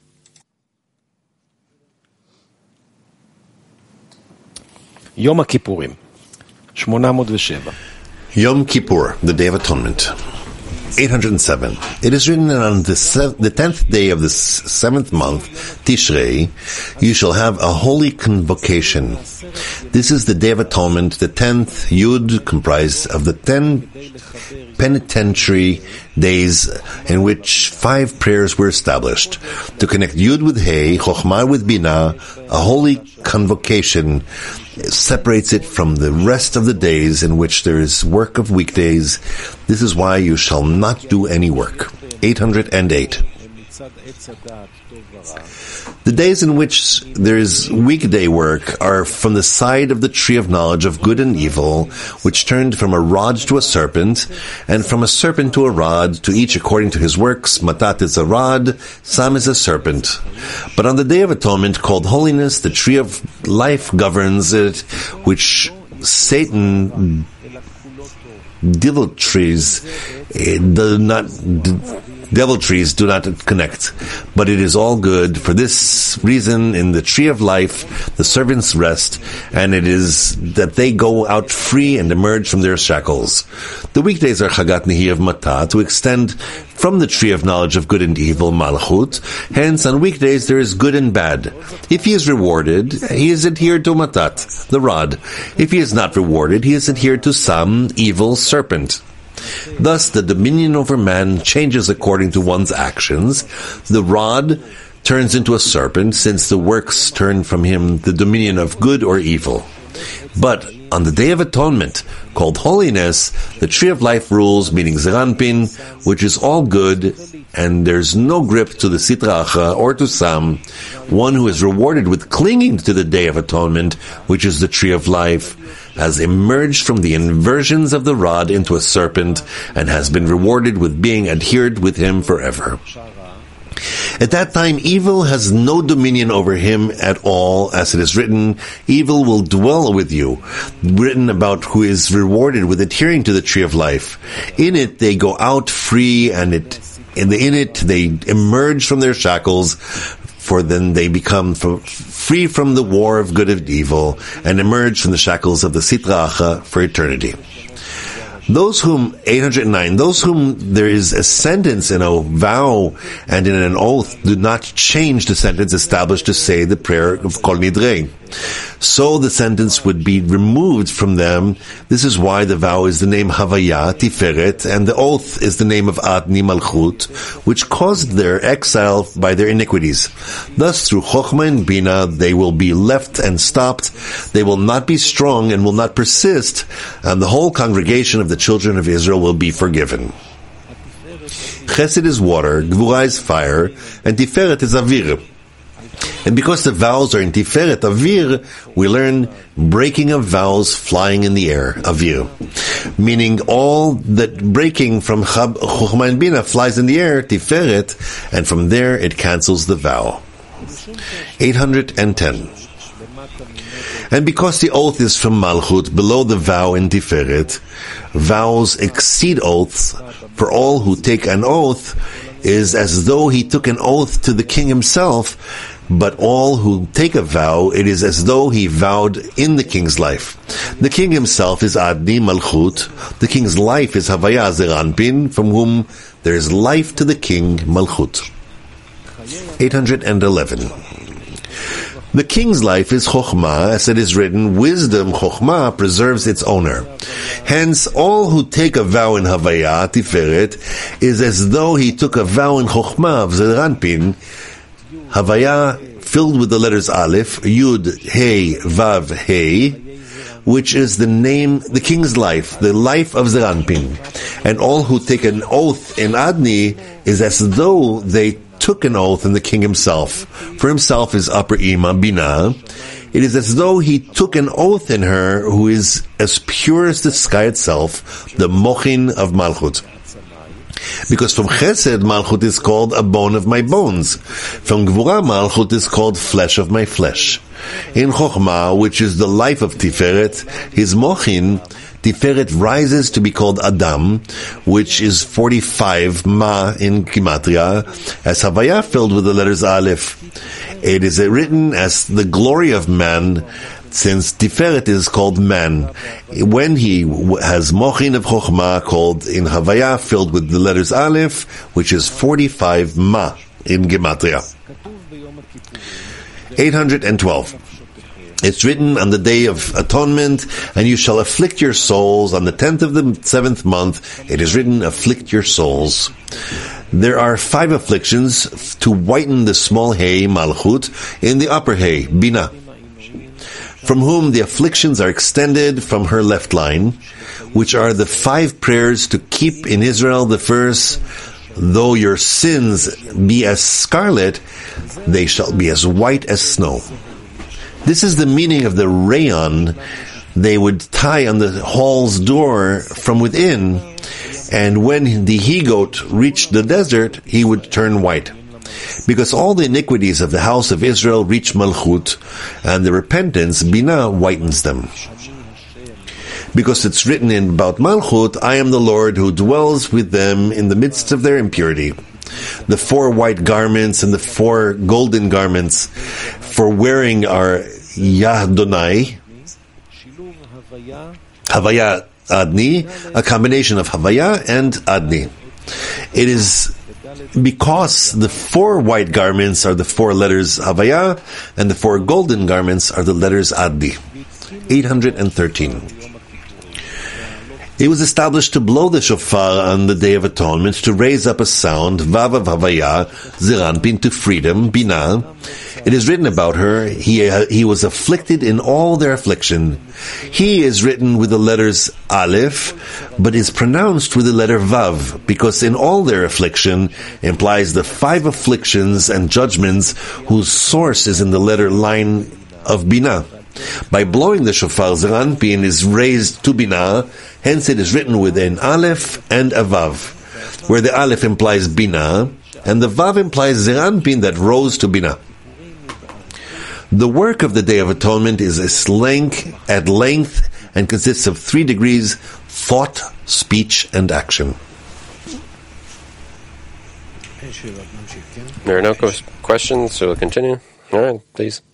Yom HaKippurim, 807. Yom Kippur, the Day of Atonement. 807. It is written that on the 10th day of the 7th month, Tishrei, you shall have a holy convocation. This is the Day of Atonement, the 10th Yud, comprised of the 10 penitentiary days in which 5 prayers were established. To connect Yud with Hey, Chochmah with Bina, a holy convocation separates it from the rest of the days in which there is work of weekdays. This is why you shall not do any work. 808. The days in which there is weekday work are from the side of the tree of knowledge of good and evil, which turned from a rod to a serpent, and from a serpent to a rod, to each according to his works. Matat is a rod, Sam is a serpent. But on the Day of Atonement, called Holiness, the tree of life governs it, which Satan deviltries do not connect, but it is all good. For this reason, in the tree of life, the servants rest, and it is that they go out free and emerge from their shackles. The weekdays are Chagat Nehi of Matah, to extend from the tree of knowledge of good and evil, Malchut. Hence, on weekdays there is good and bad. If he is rewarded, he is adhered to Matat, the rod. If he is not rewarded, he is adhered to some evil serpent. Thus, the dominion over man changes according to one's actions. The rod turns into a serpent, since the works turn from him the dominion of good or evil. But on the Day of Atonement, called Holiness, the Tree of Life rules, meaning Zeranpin, which is all good, and there's no grip to the Sitra Achra or to Sam, one who is rewarded with clinging to the Day of Atonement, which is the Tree of Life, has emerged from the inversions of the rod into a serpent, and has been rewarded with being adhered with him forever. At that time, evil has no dominion over him at all, as it is written, evil will dwell with you, written about who is rewarded with adhering to the tree of life. In it they go out free, and in it they emerge from their shackles, for then they become free from the war of good and evil, and emerge from the shackles of the Sitra Achra for eternity. Those whom there is a sentence in a vow and in an oath do not change the sentence established to say the prayer of Kol Nidrei. So the sentence would be removed from them. This is why the vow is the name Havaya, Tiferet, and the oath is the name of Adni Malchut, which caused their exile by their iniquities. Thus, through Chochmah and Bina, they will be left and stopped. They will not be strong and will not persist, and the whole congregation of the children of Israel will be forgiven. Chesed is water, Gvura is fire, and Tiferet is Avir. And because the vows are in Tiferet, Avir, we learn breaking of vows flying in the air, Avir. Meaning all that breaking from Chochmah and Bina flies in the air, Tiferet, and from there it cancels the vow. 810. And because the oath is from Malchut, below the vow in Tiferet, vows exceed oaths, for all who take an oath is as though he took an oath to the king himself, but all who take a vow, it is as though he vowed in the king's life. The king himself is Adni Malchut, the king's life is Havaya Zeranpin, from whom there is life to the king Malchut. 811. The king's life is Chochmah, as it is written, wisdom, Chochmah, preserves its owner. Hence, all who take a vow in Havaya, Tiferet, is as though he took a vow in Chochmah of Zeranpin, Havaya, filled with the letters Aleph, Yud, Hey, Vav, Hey, which is the name, the king's life, the life of Zeranpin. And all who take an oath in Adni is as though they took an oath in the king himself. For himself is upper Ima, Bina. It is as though he took an oath in her, who is as pure as the sky itself, the Mochin of Malchut. Because from Chesed, Malchut is called a bone of my bones. From Gvura, Malchut is called flesh of my flesh. In Chochmah, which is the life of Tiferet, his Mochin, Tiferet rises to be called Adam, which is 45 Ma in Gematria, as Havaya filled with the letters Aleph. It is written as the glory of man, since Tiferet is called man. When he has Mochin of Chochmah called in Havaya filled with the letters Aleph, which is 45 Ma in Gematria. 812. It's written on the Day of Atonement, and you shall afflict your souls on the 10th of the 7th month. It is written, afflict your souls. There are 5 afflictions to whiten the small hay, Malchut, in the upper hay, Bina, from whom the afflictions are extended from her left line, which are the 5 prayers to keep in Israel the verse, though your sins be as scarlet, they shall be as white as snow. This is the meaning of the rayon they would tie on the hall's door from within, and when the he-goat reached the desert, he would turn white. Because all the iniquities of the house of Israel reach Malchut, and the repentance, Bina, whitens them. Because it's written about Malchut, I am the Lord who dwells with them in the midst of their impurity. The 4 white garments and the 4 golden garments for wearing are Yahdonai, Havaya Adni, a combination of Havaya and Adni. It is because the 4 white garments are the 4 letters Havaya, and the 4 golden garments are the letters Adni. 813. It was established to blow the shofar on the Day of Atonement to raise up a sound, Vav of Havaya, Zeranpin, to freedom, Binah. It is written about her, he was afflicted in all their affliction. He is written with the letters Aleph, but is pronounced with the letter Vav, because in all their affliction implies the 5 afflictions and judgments whose source is in the letter line of Binah. By blowing the shofar, Zeranpin is raised to Binah, hence it is written with an Aleph and a Vav, where the Aleph implies Binah, and the Vav implies Zeranpin that rose to Binah. The work of the Day of Atonement is at length and consists of 3 degrees: thought, speech, and action. There are no questions, so we'll continue. All right, please.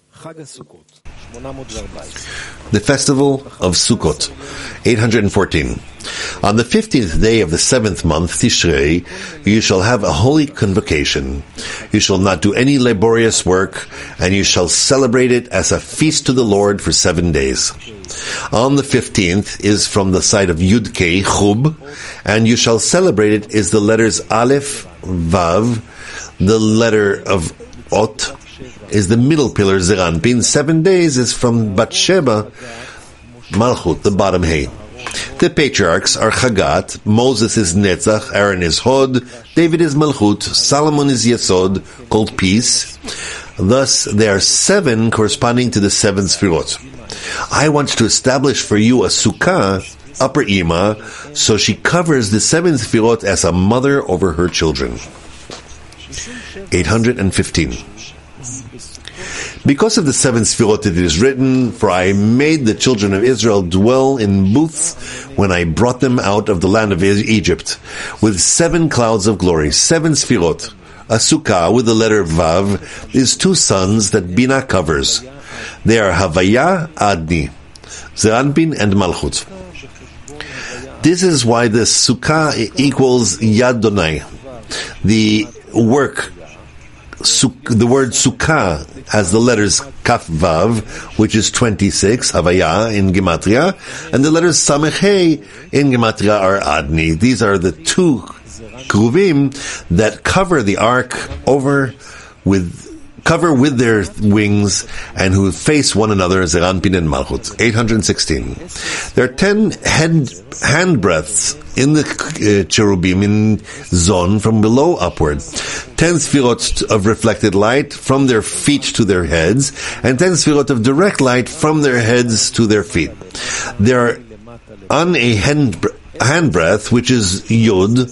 The Festival of Sukkot, 814. On the 15th day of the 7th month, Tishrei, you shall have a holy convocation. You shall not do any laborious work, and you shall celebrate it as a feast to the Lord for 7 days. On the 15th is from the side of Yud Kei, Chub, and you shall celebrate it is the letters Aleph, Vav, the letter of Ot, is the middle pillar Zeranpin. 7 days is from Batsheba, Malchut, the bottom Hey. The patriarchs are Chagat, Moses is Netzach, Aaron is Hod, David is Malchut, Solomon is Yesod, called peace. Thus, there are 7 corresponding to the 7 Sfirot. I want to establish for you a Sukkah, upper Ima, so she covers the 7 Sfirot as a mother over her children. 815. Because of the 7 Sfirot it is written, for I made the children of Israel dwell in booths when I brought them out of the land of Egypt, with 7 clouds of glory, 7 Sfirot. A sukkah with the letter Vav is 2 sons that Binah covers. They are Havaya, Adni, Zeranpin, and Malchut. This is why the sukkah equals Yad Donai. The word sukkah has the letters Kaf Vav, which is 26, Havaya in Gematria, and the letters Samech Hey in Gematria are Adni. These are the 2 Kruvim that cover the ark with their wings and who face one another, Zeranpin and Malchut. 816. There are 10 hand breadths in the cherubim in zone from below upward. 10 sfirot of reflected light from their feet to their heads, and 10 sfirot of direct light from their heads to their feet. They are on a hand breadth, which is Yod,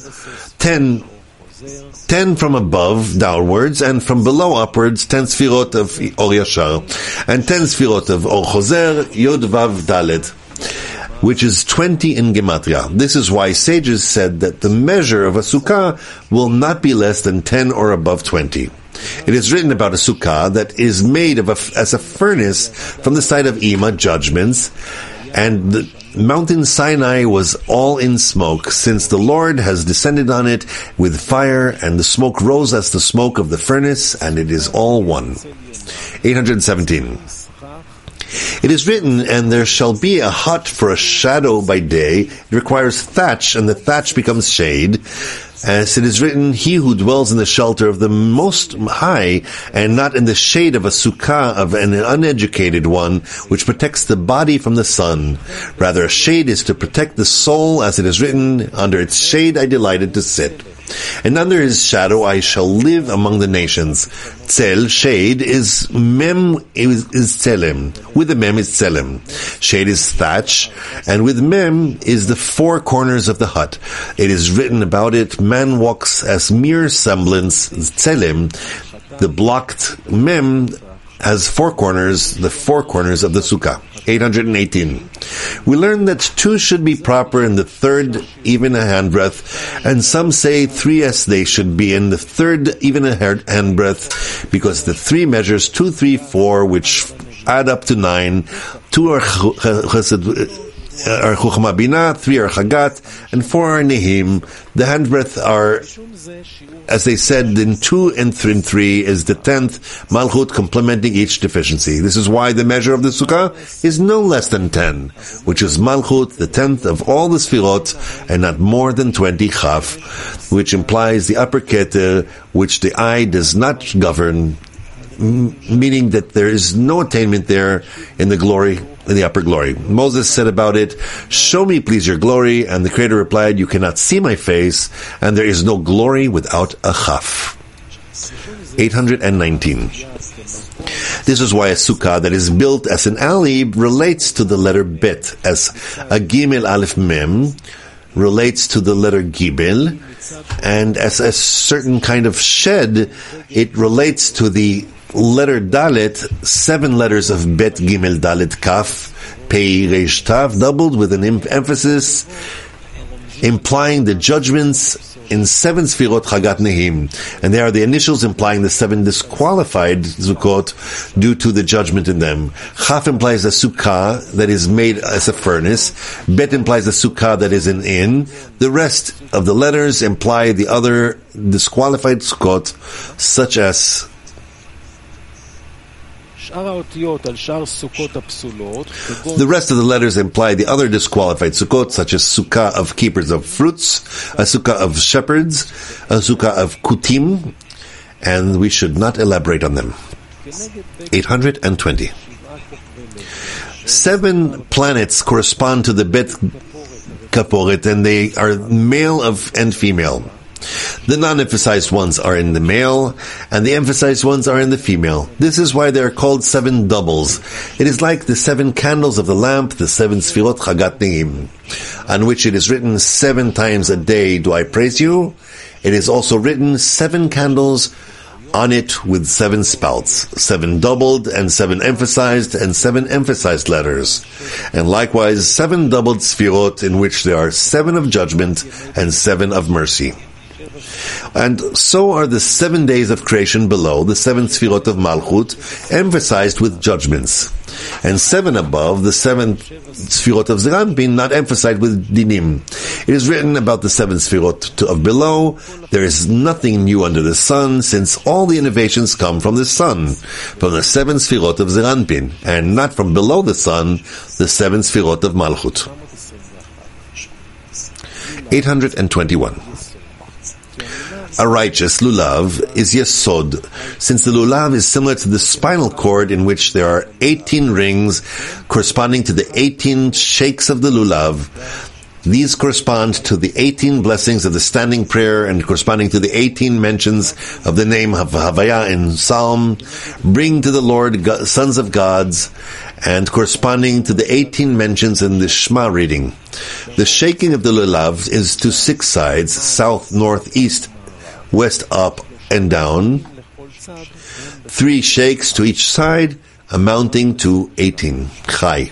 10 from above downwards, and from below upwards 10 sfirot of Or Yashar, and 10 sfirot of Or Chozer, Yod Vav Dalet, which is 20 in Gematria. This is why sages said that the measure of a sukkah will not be less than 10 or above 20. It is written about a sukkah that is made as a furnace from the side of Ima, judgments, and the Mountain Sinai was all in smoke, since the Lord has descended on it with fire, and the smoke rose as the smoke of the furnace, and it is all one. 817. It is written, and there shall be a hut for a shadow by day. It requires thatch, and the thatch becomes shade. As it is written, he who dwells in the shelter of the Most High, and not in the shade of a sukkah of an uneducated one, which protects the body from the sun. Rather, a shade is to protect the soul, as it is written, under its shade I delighted to sit. And under his shadow I shall live among the nations. Tzel, shade, is tzelem. With the mem is tzelem. Shade is thatch, and with mem is the 4 corners of the hut. It is written about it, man walks as mere semblance, tzelem. The blocked mem has 4 corners, the 4 corners of the sukkah. 818. We learn that 2 should be proper in the 3rd, even a handbreadth, and some say 3 as they should be in the 3rd, even a handbreadth, because the 3 measures 2, 3, 4, which add up to 9. 2 are chesed, are Chokhmah Binah, 3 are Chagat, and 4 are Nehim. The handbreadth are, as they said, in 2 and 3 is the 10th Malchut, complementing each deficiency. This is why the measure of the Sukkah is no less than 10, which is Malchut, the 10th of all the Sfirot, and not more than 20 Chaf, which implies the upper Keter, which the eye does not govern, meaning that there is no attainment there in the glory, in the upper glory. Moses said about it, "Show me, please, your glory." And the Creator replied, "You cannot see my face, and there is no glory without a chaf." 819. This is why a sukkah that is built as an alley relates to the letter Bet, as a Gimel Aleph Mem relates to the letter Gimel, and as a certain kind of shed, it relates to the letter Dalet, 7 letters of Bet Gimel Dalet Kaf Pei Reish Tav, doubled with an emphasis, implying the judgments in 7 Sfirot Chagat Nehim, and they are the initials implying the 7 disqualified Zukot due to the judgment in them. Chaf implies a sukkah that is made as a furnace. Bet implies a sukkah that is an inn. The rest of the letters imply the other disqualified Zukot, such as the rest of the letters imply the other disqualified sukkot, such as sukkah of keepers of fruits, a sukkah of shepherds, a sukkah of kutim, and we should not elaborate on them. 820. 7 planets correspond to the Bet Kaporet, and they are male and female. The non-emphasized ones are in the male, and the emphasized ones are in the female. This is why they are called 7 doubles. It is like the 7 candles of the lamp, the 7 Sfirot Chagat Nehim, on which it is written 7 times a day do I praise you. It is also written 7 candles on it with 7 spouts, 7 doubled and 7 emphasized and 7 emphasized letters. And likewise 7 doubled Sfirot, in which there are 7 of judgment and 7 of mercy. And so are the 7 days of creation below, the 7 Sfirot of Malchut, emphasized with judgments. And 7 above, the 7 Sfirot of Zeranpin, not emphasized with dinim. It is written about the 7 Sfirot of below, there is nothing new under the sun, since all the innovations come from the sun, from the 7 Sfirot of Zeranpin, and not from below the sun, the 7 Sfirot of Malchut. 821. A righteous lulav is yesod, since the lulav is similar to the spinal cord, in which there are 18 rings corresponding to the 18 shakes of the lulav. These correspond to the 18 blessings of the standing prayer and corresponding to the 18 mentions of the name of Havaya in Psalm, bring to the Lord sons of gods, and corresponding to the 18 mentions in the Shema reading. The shaking of the lulav is to 6 sides, south, north, east, west, up, and down. 3 shakes to each side, amounting to 18. Chai.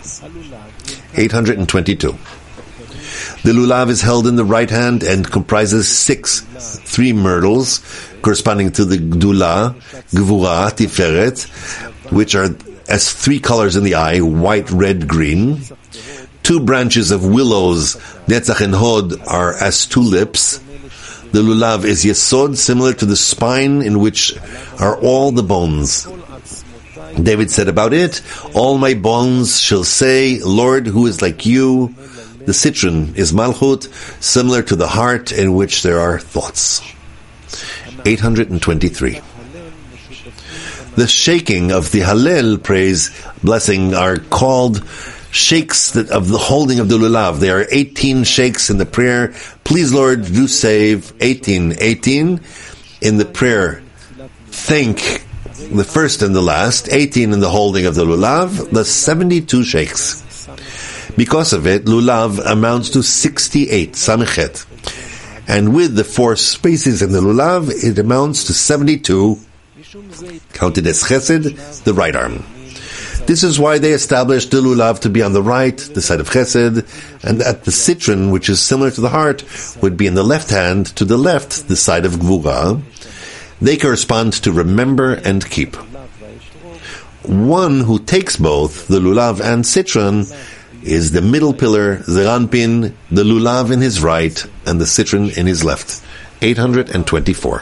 822. The lulav is held in the right hand and comprises 3 myrtles, corresponding to the Gdula, Gvura, Tiferet, which are as 3 colors in the eye, white, red, green. 2 branches of willows, Netzach and Hod, are as 2 lips. The lulav is yesod, similar to the spine in which are all the bones. David said about it, all my bones shall say, Lord, who is like you? The citron is malchut, similar to the heart in which there are thoughts. 823. The shaking of the Hallel, praise, blessing, are called shakes of the holding of the lulav. There are 18 shakes in the prayer. Please, Lord, do save. 18 in the prayer. Thank the first and the last. 18 in the holding of the lulav. The 72 shakes. Because of it, lulav amounts to 68, samichet. And with the 4 spaces in the lulav, it amounts to 72, counted as chesed, the right arm. This is why they established the lulav to be on the right, the side of chesed, and that the citron, which is similar to the heart, would be in the left hand, to the left, the side of gvura. They correspond to remember and keep. One who takes both, the lulav and citron, is the middle pillar, Zeranpin, the lulav in his right, and the citron in his left. 824.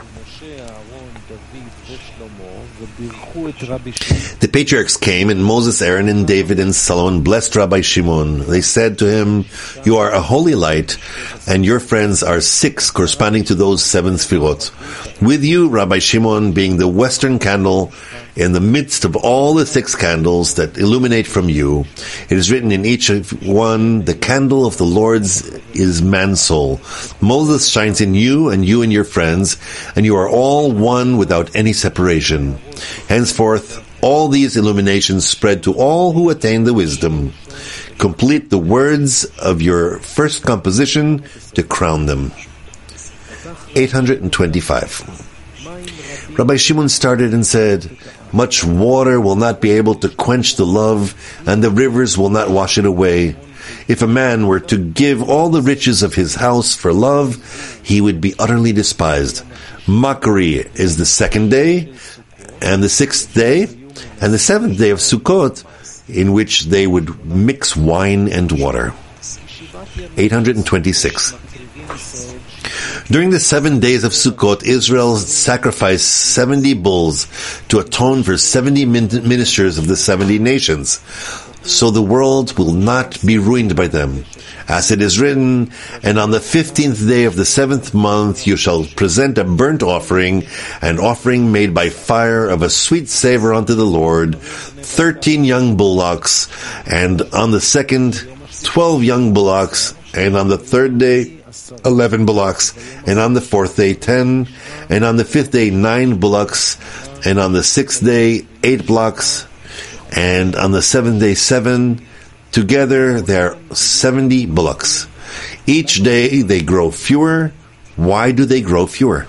The patriarchs came, and Moses, Aaron, and David, and Solomon blessed Rabbi Shimon. They said to him, "You are a holy light, and your friends are 6, corresponding to those 7 sfirot. With you, Rabbi Shimon, being the western candle in the midst of all the 6 candles that illuminate from you. It is written in each one, the candle of the Lord's is man's soul. Moses shines in you and your friends, and you are all one without any separation. Henceforth, all these illuminations spread to all who attain the wisdom. Complete the words of your first composition to crown them." 825. Rabbi Shimon started and said, "Much water will not be able to quench the love, and the rivers will not wash it away. If a man were to give all the riches of his house for love, he would be utterly despised. Mockery is the 2nd day, and the 6th day, and the 7th day of Sukkot, in which they would mix wine and water." 826. During the 7 days of Sukkot, Israel sacrificed 70 bulls to atone for 70 ministers of the 70 nations, so the world will not be ruined by them. As it is written, "And on the 15th day of the 7th month you shall present a burnt offering, an offering made by fire of a sweet savor unto the Lord, 13 young bullocks, and on the 2nd, 12 young bullocks, and on the 3rd day, 11 bullocks, and on the 4th day 10, and on the 5th day 9 bullocks, and on the 6th day 8 bullocks, and on the 7th day 7. Together there are 70 bullocks. Each day they grow fewer. Why do they grow fewer?"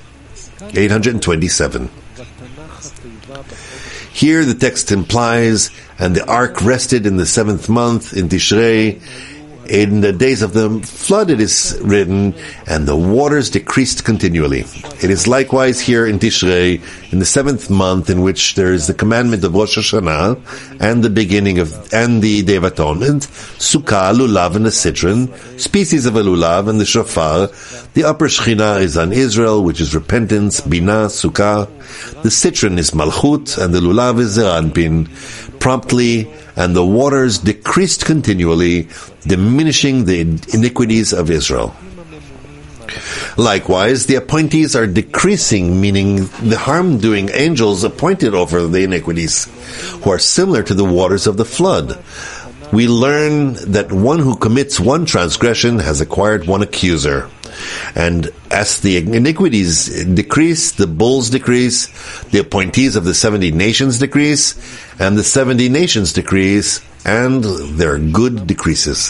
827. Here the text implies, "And the ark rested in the 7th month in Tishrei. In the days of the flood," it is written, "and the waters decreased continually." It is likewise here in Tishrei, in the 7th month, in which there is the commandment of Rosh Hashanah, and the beginning of, and the Day of Atonement, Sukkah, Lulav, and the citron, species of a Lulav, and the Shofar. The upper Shechina is on Israel, which is repentance, Binah, Sukkah. The citron is Malchut, and the Lulav is Zeranpin. Promptly, and the waters decreased continually, diminishing the iniquities of Israel. Likewise, the appointees are decreasing, meaning the harm-doing angels appointed over the iniquities, who are similar to the waters of the flood. We learn that one who commits one transgression has acquired one accuser. And as the iniquities decrease, the bulls decrease, the appointees of the 70 nations decrease, and the 70 nations decrease, and their good decreases.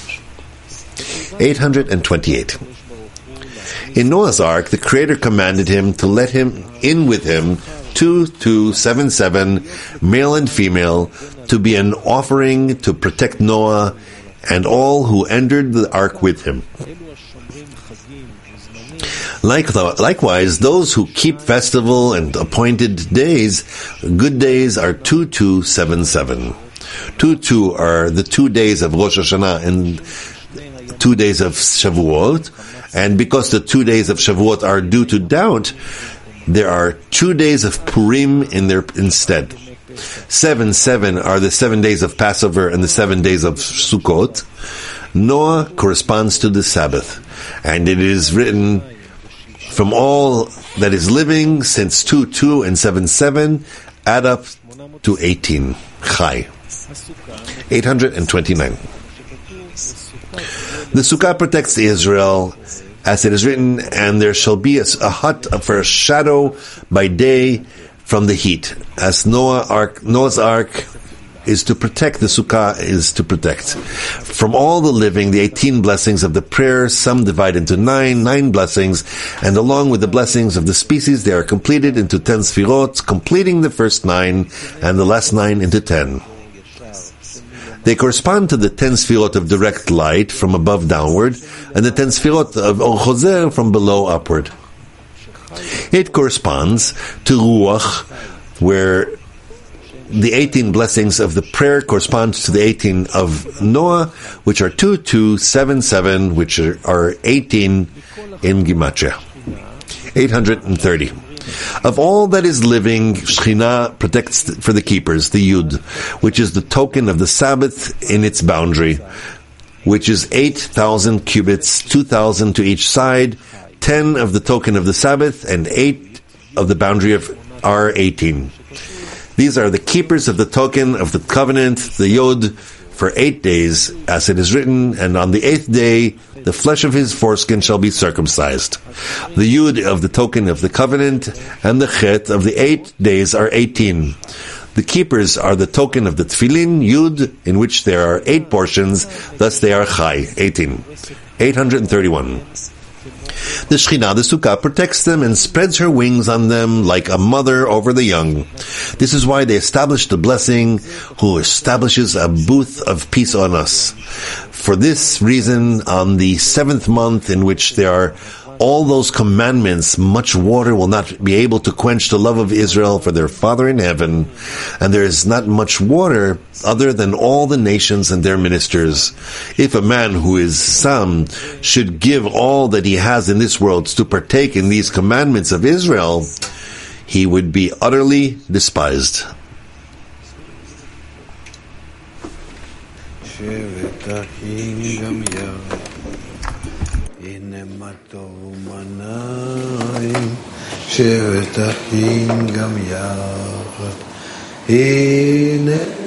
828. In Noah's Ark, the Creator commanded him to let him in with him 2,277, male and female, to be an offering to protect Noah and all who entered the ark with him. Likewise, those who keep festival and appointed days, good days, are 2,277. 2 are the 2 days of Rosh Hashanah and 2 days of Shavuot, and because the 2 days of Shavuot are due to doubt, there are 2 days of Purim in their instead. 7 are the 7 days of Passover and the 7 days of Sukkot. Noah corresponds to the Sabbath, and it is written, "From all that is living, since 2 and 7 add up to 18. Chai." 829. The Sukkah protects Israel, as it is written, "And there shall be a hut for a shadow by day from the heat." As Noah's Ark is to protect, the Sukkah is to protect. From all the living, the 18 blessings of the prayer, some divide into 9 blessings, and along with the blessings of the species, they are completed into 10 sfirot, completing the first 9, and the last 9 into 10. They correspond to the 10 sfirot of direct light from above downward, and the 10 sfirot of Or Chozer from below upward. It corresponds to Ruach, where the 18 blessings of the prayer correspond to the 18 of Noah, which are 2277, which are 18 in Gematria. 830. Of all that is living, Shekhinah protects for the keepers, the Yud, which is the token of the Sabbath in its boundary, which is 8,000 cubits, 2,000 to each side, 10 of the token of the Sabbath, and 8 of the boundary of R18. These are the keepers of the token of the covenant, the Yod, for 8 days, as it is written, and on the 8th day, the flesh of his foreskin shall be circumcised. The Yud of the token of the covenant, and the Chet of the 8 days are 18. The keepers are the token of the Tefillin, Yud, in which there are 8 portions, thus they are Chai, 18. 831. The Shekhinah, the Sukkah, protects them and spreads her wings on them like a mother over the young. This is why they established the blessing, who establishes a booth of peace on us. For this reason, on the 7th month in which there are all those commandments, much water will not be able to quench the love of Israel for their Father in heaven, and there is not much water other than all the nations and their ministers. If a man who is Sam should give all that he has in this world to partake in these commandments of Israel, he would be utterly despised. שבט אחים גם יחד, הנה